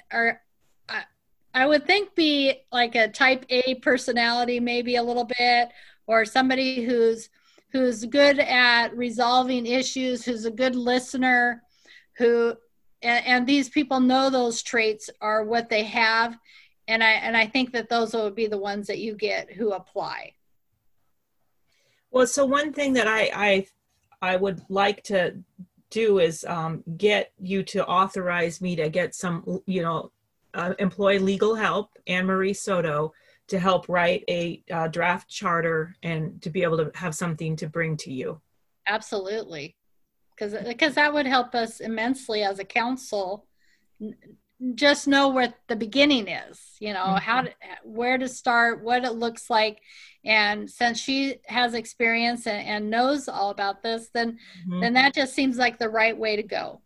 I would think be like a type A personality, maybe a little bit, or somebody who's good at resolving issues, who's a good listener, and these people know those traits are what they have. And I think that those would be the ones that you get who apply. Well, so one thing that I would like to do is get you to authorize me to get some, you know, employ legal help, Anne Marie Soto, to help write a draft charter and to be able to have something to bring to you. Absolutely. Because that would help us immensely as a council. Just know where the beginning is, you know, where to start, what it looks like. And since she has experience and knows all about this, then that just seems like the right way to go.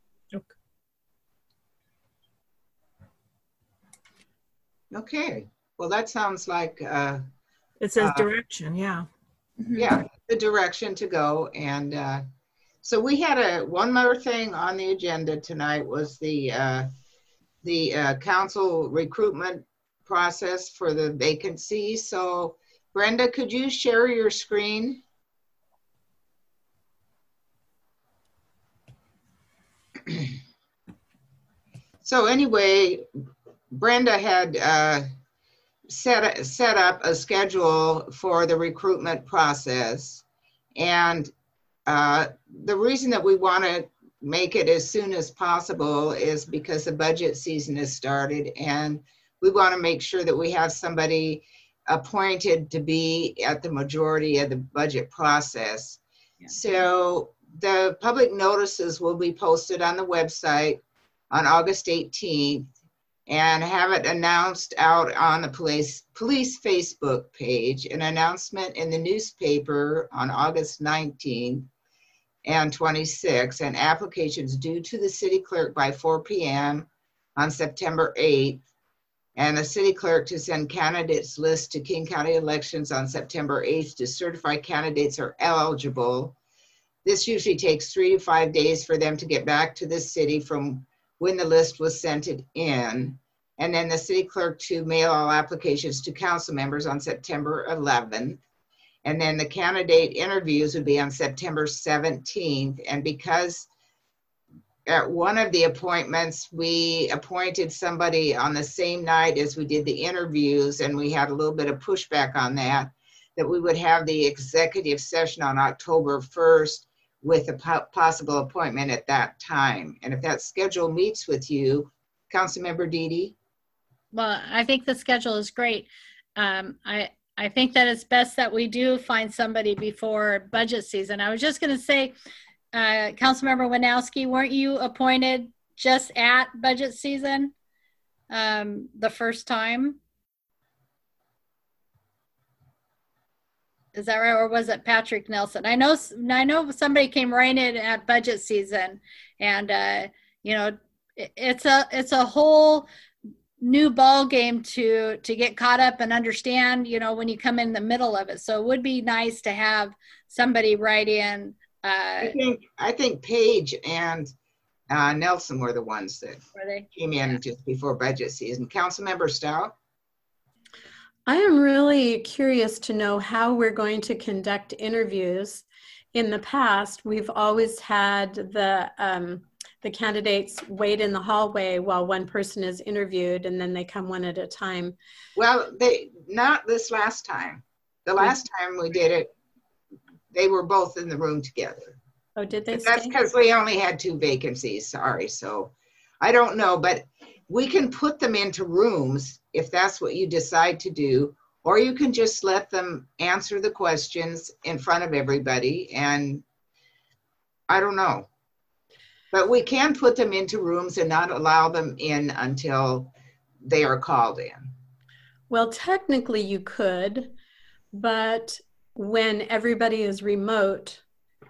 Okay. Well, that sounds like it says direction, yeah. Yeah, the direction to go. And so we had one more thing on the agenda tonight was the council recruitment process for the vacancy. So Brenda, could you share your screen? So anyway, Brenda had set up a schedule for the recruitment process. And the reason that we want to make it as soon as possible is because the budget season has started, and we want to make sure that we have somebody appointed to be at the majority of the budget process. Yeah. So the public notices will be posted on the website on August 18th and have it announced out on the police Facebook page, an announcement in the newspaper on August 19th and 26th, and applications due to the city clerk by 4 p.m. on September 8th, and the city clerk to send candidates list to King County Elections on September 8th to certify candidates are eligible. This usually takes 3 to 5 days for them to get back to the city from when the list was sent in, and then the city clerk to mail all applications to council members on September 11th. And then the candidate interviews would be on September 17th. And because at one of the appointments, we appointed somebody on the same night as we did the interviews, and we had a little bit of pushback on that we would have the executive session on October 1st with a possible appointment at that time. And if that schedule meets with you, Councilmember Deedy? Well, I think the schedule is great. I think that it's best that we do find somebody before budget season. I was just going to say, Councilmember Winowski, weren't you appointed just at budget season the first time. Is that right? Or was it Patrick Nelson? I know somebody came right in at budget season, and you know, it's a whole new ball game to get caught up and understand, you know, when you come in the middle of it. So it would be nice to have somebody right in. I think Paige and Nelson were the ones that came in just before budget season. Councilmember Stout? I am really curious to know how we're going to conduct interviews. In the past, we've always had the candidates wait in the hallway while one person is interviewed, and then they come one at a time. Well, not this last time. The last time we did it, they were both in the room together. Oh, did they? That's because we only had 2 vacancies, sorry. So I don't know, but we can put them into rooms if that's what you decide to do, or you can just let them answer the questions in front of everybody, and I don't know. But we can put them into rooms and not allow them in until they are called in. Well, technically you could, but when everybody is remote,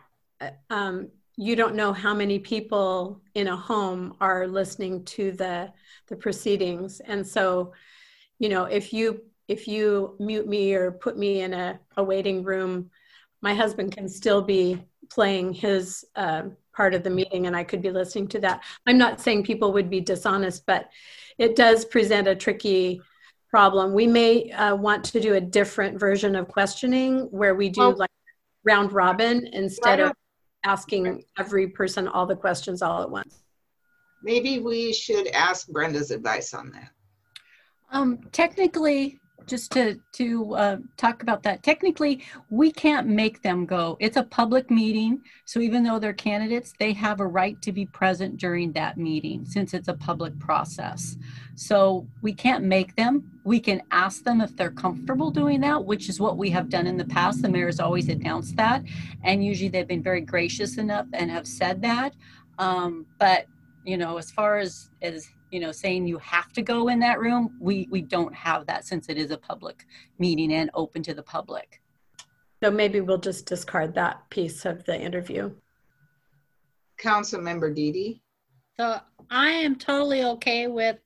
you don't know how many people in a home are listening to the proceedings. And so, you know, if you mute me or put me in a waiting room, my husband can still be playing his part of the meeting, and I could be listening to that. I'm not saying people would be dishonest, but it does present a tricky problem. We may want to do a different version of questioning where we do like round robin instead of asking every person all the questions all at once. Maybe we should ask Brenda's advice on that. Technically, just to talk about that, technically, we can't make them go. It's a public meeting, so even though they're candidates, they have a right to be present during that meeting since it's a public process. So we can't make them. We can ask them if they're comfortable doing that, which is what we have done in the past. The mayor's always announced that, and usually they've been very gracious enough and have said that. But you know, as far as you know, saying you have to go in that room, we don't have that since it is a public meeting and open to the public. So maybe we'll just discard that piece of the interview. Councilmember Didi? So I am totally okay with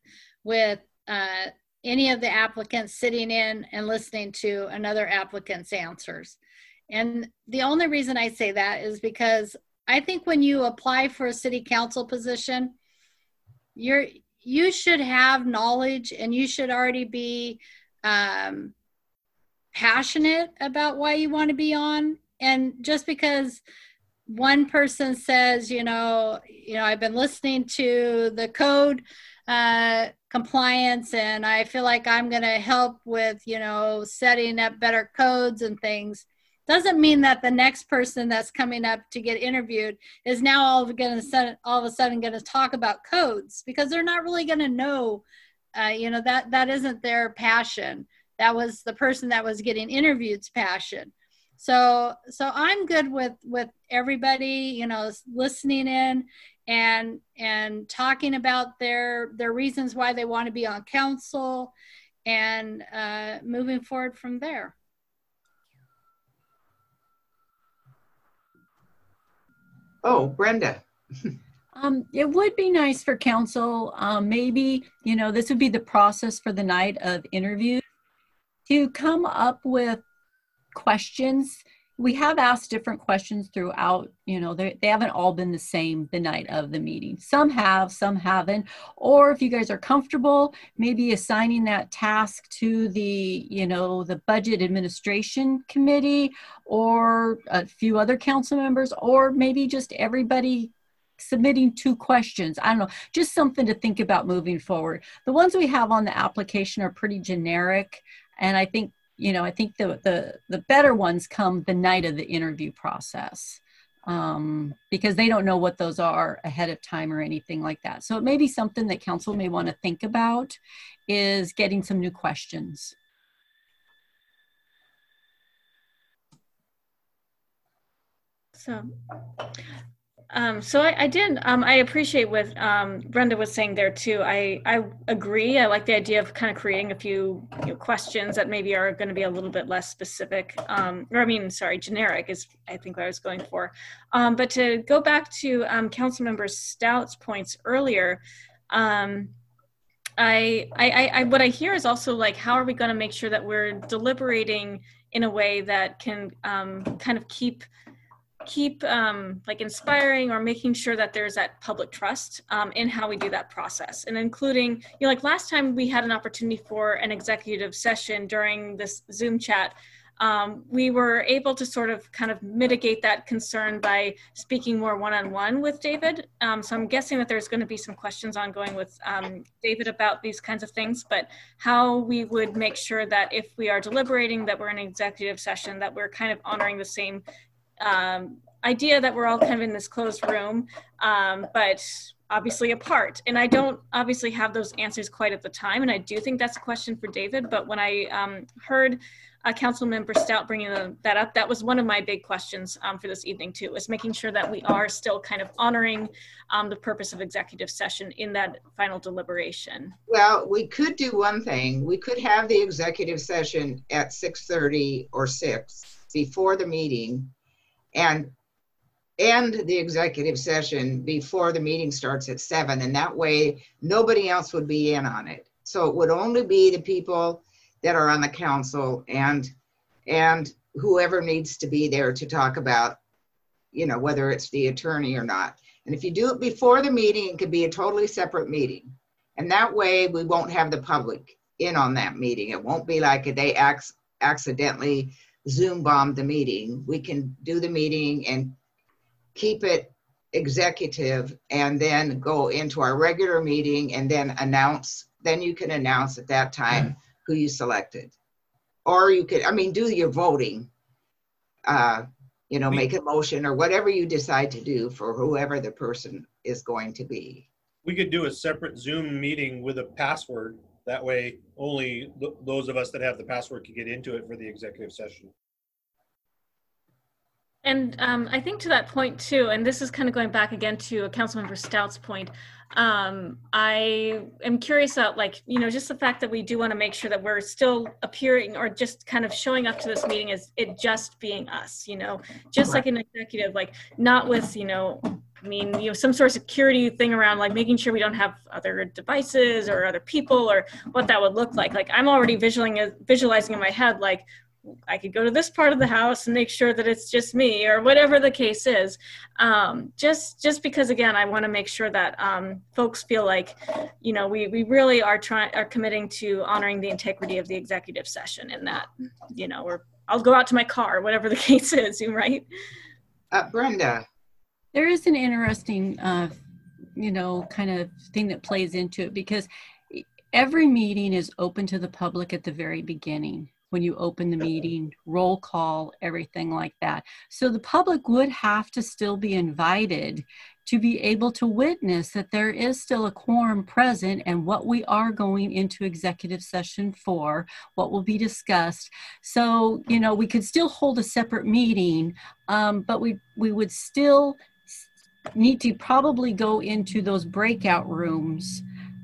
any of the applicants sitting in and listening to another applicant's answers. And the only reason I say that is because I think when you apply for a city council position, you should have knowledge, and you should already be passionate about why you want to be on. And just because one person says, you know, I've been listening to the code compliance, and I feel like I'm going to help with, you know, setting up better codes and things, doesn't mean that the next person that's coming up to get interviewed is now all of a sudden going to talk about codes, because they're not really going to know, you know, that isn't their passion. That was the person that was getting interviewed's passion. So I'm good with everybody, you know, listening in and talking about their reasons why they want to be on council, and moving forward from there. Oh, Brenda. It would be nice for council, maybe, you know, this would be the process for the night of interviews, to come up with questions. We have asked different questions throughout, you know, they haven't all been the same the night of the meeting. Some have, some haven't. Or if you guys are comfortable, maybe assigning that task to the, you know, the budget administration committee or a few other council members, or maybe just everybody submitting 2 questions. I don't know, just something to think about moving forward. The ones we have on the application are pretty generic, and I think, you know, I think the better ones come the night of the interview process, because they don't know what those are ahead of time or anything like that. So it may be something that council may want to think about, is getting some new questions. So So I did, I appreciate what Brenda was saying there too. I agree. I like the idea of kind of creating a few questions that maybe are going to be a little bit less specific, generic is I think what I was going for. But to go back to Councilmember Stout's points earlier, what I hear is also like, how are we going to make sure that we're deliberating in a way that can kind of keep like inspiring or making sure that there's that public trust in how we do that process, and including, like last time we had an opportunity for an executive session during this Zoom chat, we were able to sort of kind of mitigate that concern by speaking more one-on-one with David. So I'm guessing that there's going to be some questions ongoing with David about these kinds of things, but how we would make sure that if we are deliberating, that we're in an executive session, that we're kind of honoring the same idea that we're all kind of in this closed room, but obviously apart. And I don't obviously have those answers quite at the time. And I do think that's a question for David. But when I heard Councilmember Stout bringing that up, that was one of my big questions for this evening too, was making sure that we are still kind of honoring the purpose of executive session in that final deliberation. Well, we could do one thing. We could have the executive session at 6:30 or 6 before the meeting, and end the executive session before the meeting starts at 7, and that way nobody else would be in on it. So it would only be the people that are on the council and whoever needs to be there to talk about, whether it's the attorney or not. And if you do it before the meeting, it could be a totally separate meeting, and that way we won't have the public in on that meeting. It won't be like they accidentally Zoom bombed the meeting. We can do the meeting and keep it executive and then go into our regular meeting and then announce. Then you can announce at that time who you selected. Or you could, do your voting, make a motion or whatever you decide to do for whoever the person is going to be. We could do a separate Zoom meeting with a password. That way, only those of us that have the password can get into it for the executive session. And I think to that point too, and this is kind of going back again to Councilmember Stout's point, I am curious about just the fact that we do want to make sure that we're still appearing or just kind of showing up to this meeting as it just being us, just like an executive, not with, some sort of security thing around making sure we don't have other devices or other people or what that would look like. I'm already visualizing in my head, I could go to this part of the house and make sure that it's just me or whatever the case is. Just because, again, I want to make sure that folks feel like, we really are committing to honoring the integrity of the executive session, and that, I'll go out to my car, whatever the case is, right? Brenda. There is an interesting, kind of thing that plays into it, because every meeting is open to the public at the very beginning. When you open the meeting, roll call, everything like that. So the public would have to still be invited to be able to witness that there is still a quorum present and what we are going into executive session for, what will be discussed. So, we could still hold a separate meeting, but we would still need to probably go into those breakout rooms.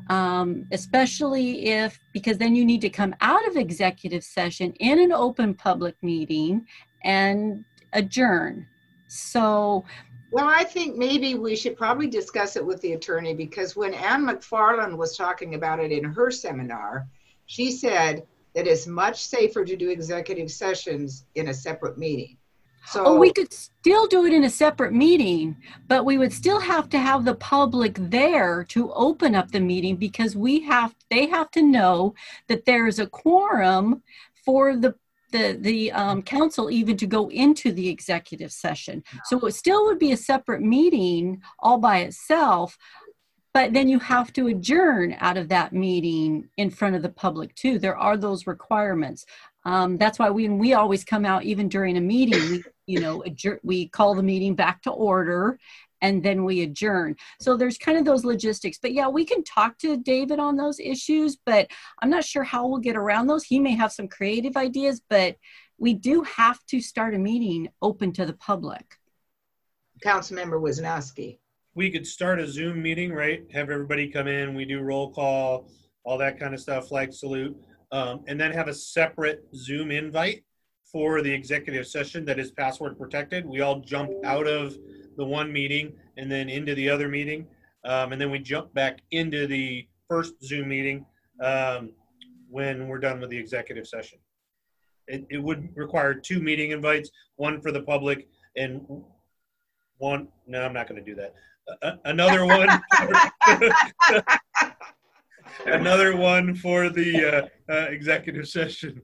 Especially because then you need to come out of executive session in an open public meeting and adjourn. So, well, I think maybe we should probably discuss it with the attorney, because when Ann McFarland was talking about it in her seminar, she said that it's much safer to do executive sessions in a separate meeting. So, we could still do it in a separate meeting, but we would still have to have the public there to open up the meeting, because they have to know that there is a quorum for the council even to go into the executive session. So it still would be a separate meeting all by itself, but then you have to adjourn out of that meeting in front of the public too. There are those requirements. That's why we always come out even during a meeting, we call the meeting back to order and then we adjourn. So there's kind of those logistics, but yeah, we can talk to David on those issues, but I'm not sure how we'll get around those. He may have some creative ideas, but we do have to start a meeting open to the public. Councilmember Wisnowski. We could start a Zoom meeting, right? Have everybody come in, we do roll call, all that kind of stuff, flag salute, and then have a separate Zoom invite for the executive session that is password protected. We all jump out of the one meeting and then into the other meeting. And then we jump back into the first Zoom meeting when we're done with the executive session. It would require 2 meeting invites, one for the public and one, no, I'm not going to do that. Another one, another one for the executive session.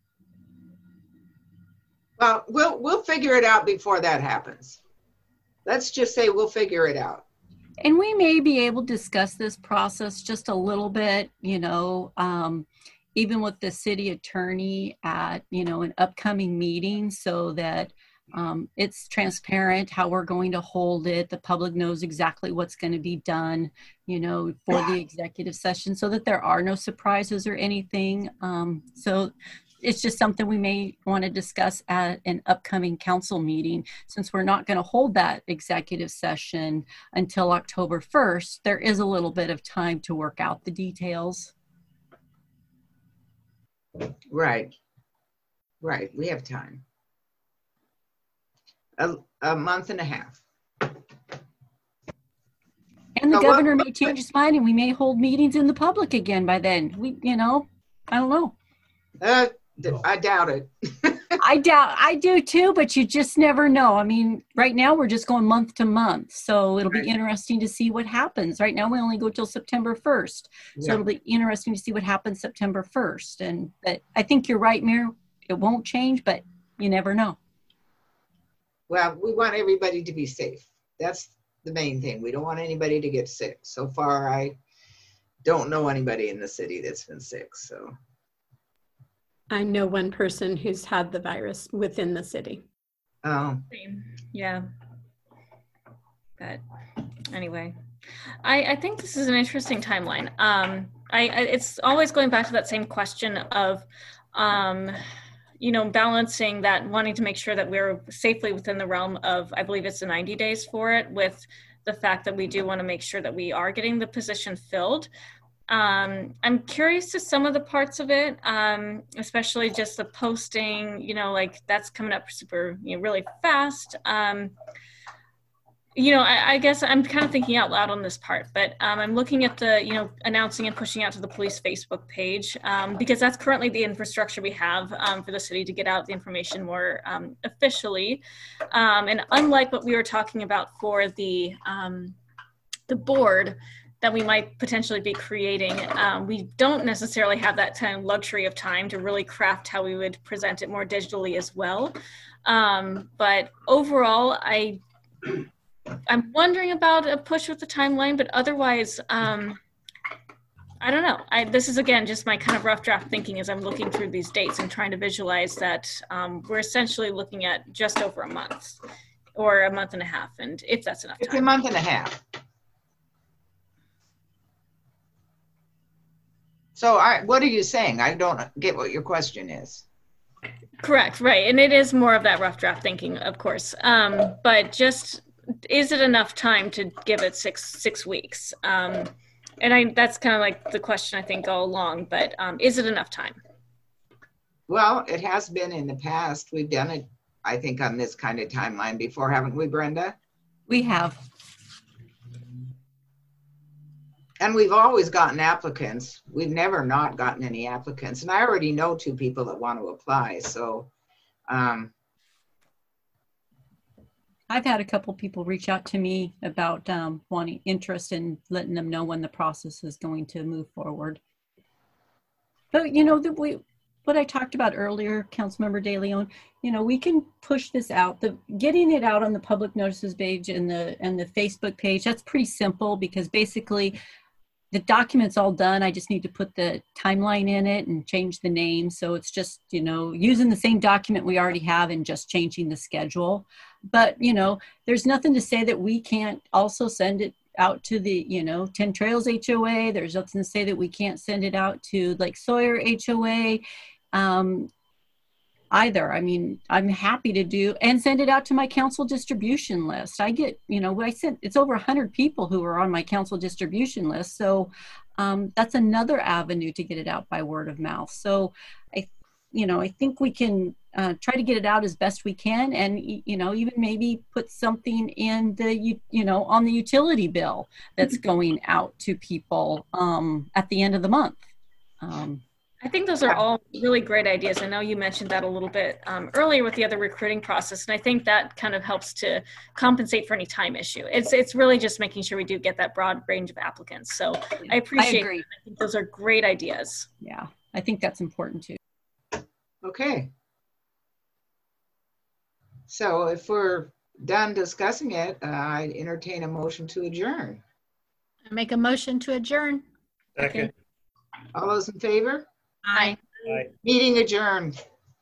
Well, we'll figure it out before that happens. Let's just say we'll figure it out. And we may be able to discuss this process just a little bit, you know, even with the city attorney at, you know, an upcoming meeting, so that it's transparent how we're going to hold it. The public knows exactly what's going to be done, you know, for the executive session, so that there are no surprises or anything. So it's just something we may want to discuss at an upcoming council meeting. Since we're not going to hold that executive session until October 1st, there is a little bit of time to work out the details. Right. Right. We have time. A month and a half. And the governor may change his mind, and we may hold meetings in the public again by then. We, you know, I don't know. I doubt it. I do too, but you just never know. I mean, right now we're just going month to month, so it'll be interesting to see what happens. Right now we only go till September 1st, so it'll be interesting to see what happens September 1st. But I think you're right, Mayor. It won't change, but you never know. Well, we want everybody to be safe. That's the main thing. We don't want anybody to get sick. So far, I don't know anybody in the city that's been sick, so. I know one person who's had the virus within the city. Oh. Yeah. But anyway, I think this is an interesting timeline. It's always going back to that same question of, you know, balancing that, wanting to make sure that we're safely within the realm of, I believe it's the 90 days for it, with the fact that we do want to make sure that we are getting the position filled. I'm curious to some of the parts of it, especially just the posting, you know, like that's coming up super, you know, really fast. You know, I guess I'm kind of thinking out loud on this part, but I'm looking at the, you know, announcing and pushing out to the police Facebook page, because that's currently the infrastructure we have for the city to get out the information more officially. And unlike what we were talking about for the board that we might potentially be creating, we don't necessarily have that kind of luxury of time to really craft how we would present it more digitally as well. But overall, I'm wondering about a push with the timeline, but otherwise, I don't know. This is, again, just my kind of rough draft thinking as I'm looking through these dates and trying to visualize that we're essentially looking at just over a month or a month and a half, and if that's enough time. It's a month and a half. So what are you saying? I don't get what your question is. Correct, right. And it is more of that rough draft thinking, of course. But just, is it enough time to give it six weeks? And that's kind of like the question I think all along, but is it enough time? Well, it has been in the past. We've done it, I think, on this kind of timeline before, haven't we, Brenda? We have. And we've always gotten applicants. We've never not gotten any applicants. And I already know 2 people that want to apply. So I've had a couple people reach out to me about wanting interest in letting them know when the process is going to move forward. But, you know, what I talked about earlier, Councilmember De Leon, you know, we can push this out. Getting it out on the public notices page and the Facebook page, that's pretty simple, because basically the document's all done. I just need to put the timeline in it and change the name. So it's just, you know, using the same document we already have and just changing the schedule. But, you know, there's nothing to say that we can't also send it out to the, you know, 10 Trails HOA. There's nothing to say that we can't send it out to Lake Sawyer HOA. either. I mean, I'm happy to do and send it out to my council distribution list. I get, it's over 100 people who are on my council distribution list. So that's another avenue to get it out by word of mouth. So I think we can try to get it out as best we can, and even maybe put something in the on the utility bill that's going out to people at the end of the month. I think those are all really great ideas. I know you mentioned that a little bit earlier with the other recruiting process, and I think that kind of helps to compensate for any time issue. It's really just making sure we do get that broad range of applicants. So I appreciate it. I think those are great ideas. Yeah, I think that's important too. Okay. So if we're done discussing it, I entertain a motion to adjourn. I make a motion to adjourn. Second. All those in favor? Aye. Aye. Meeting adjourned.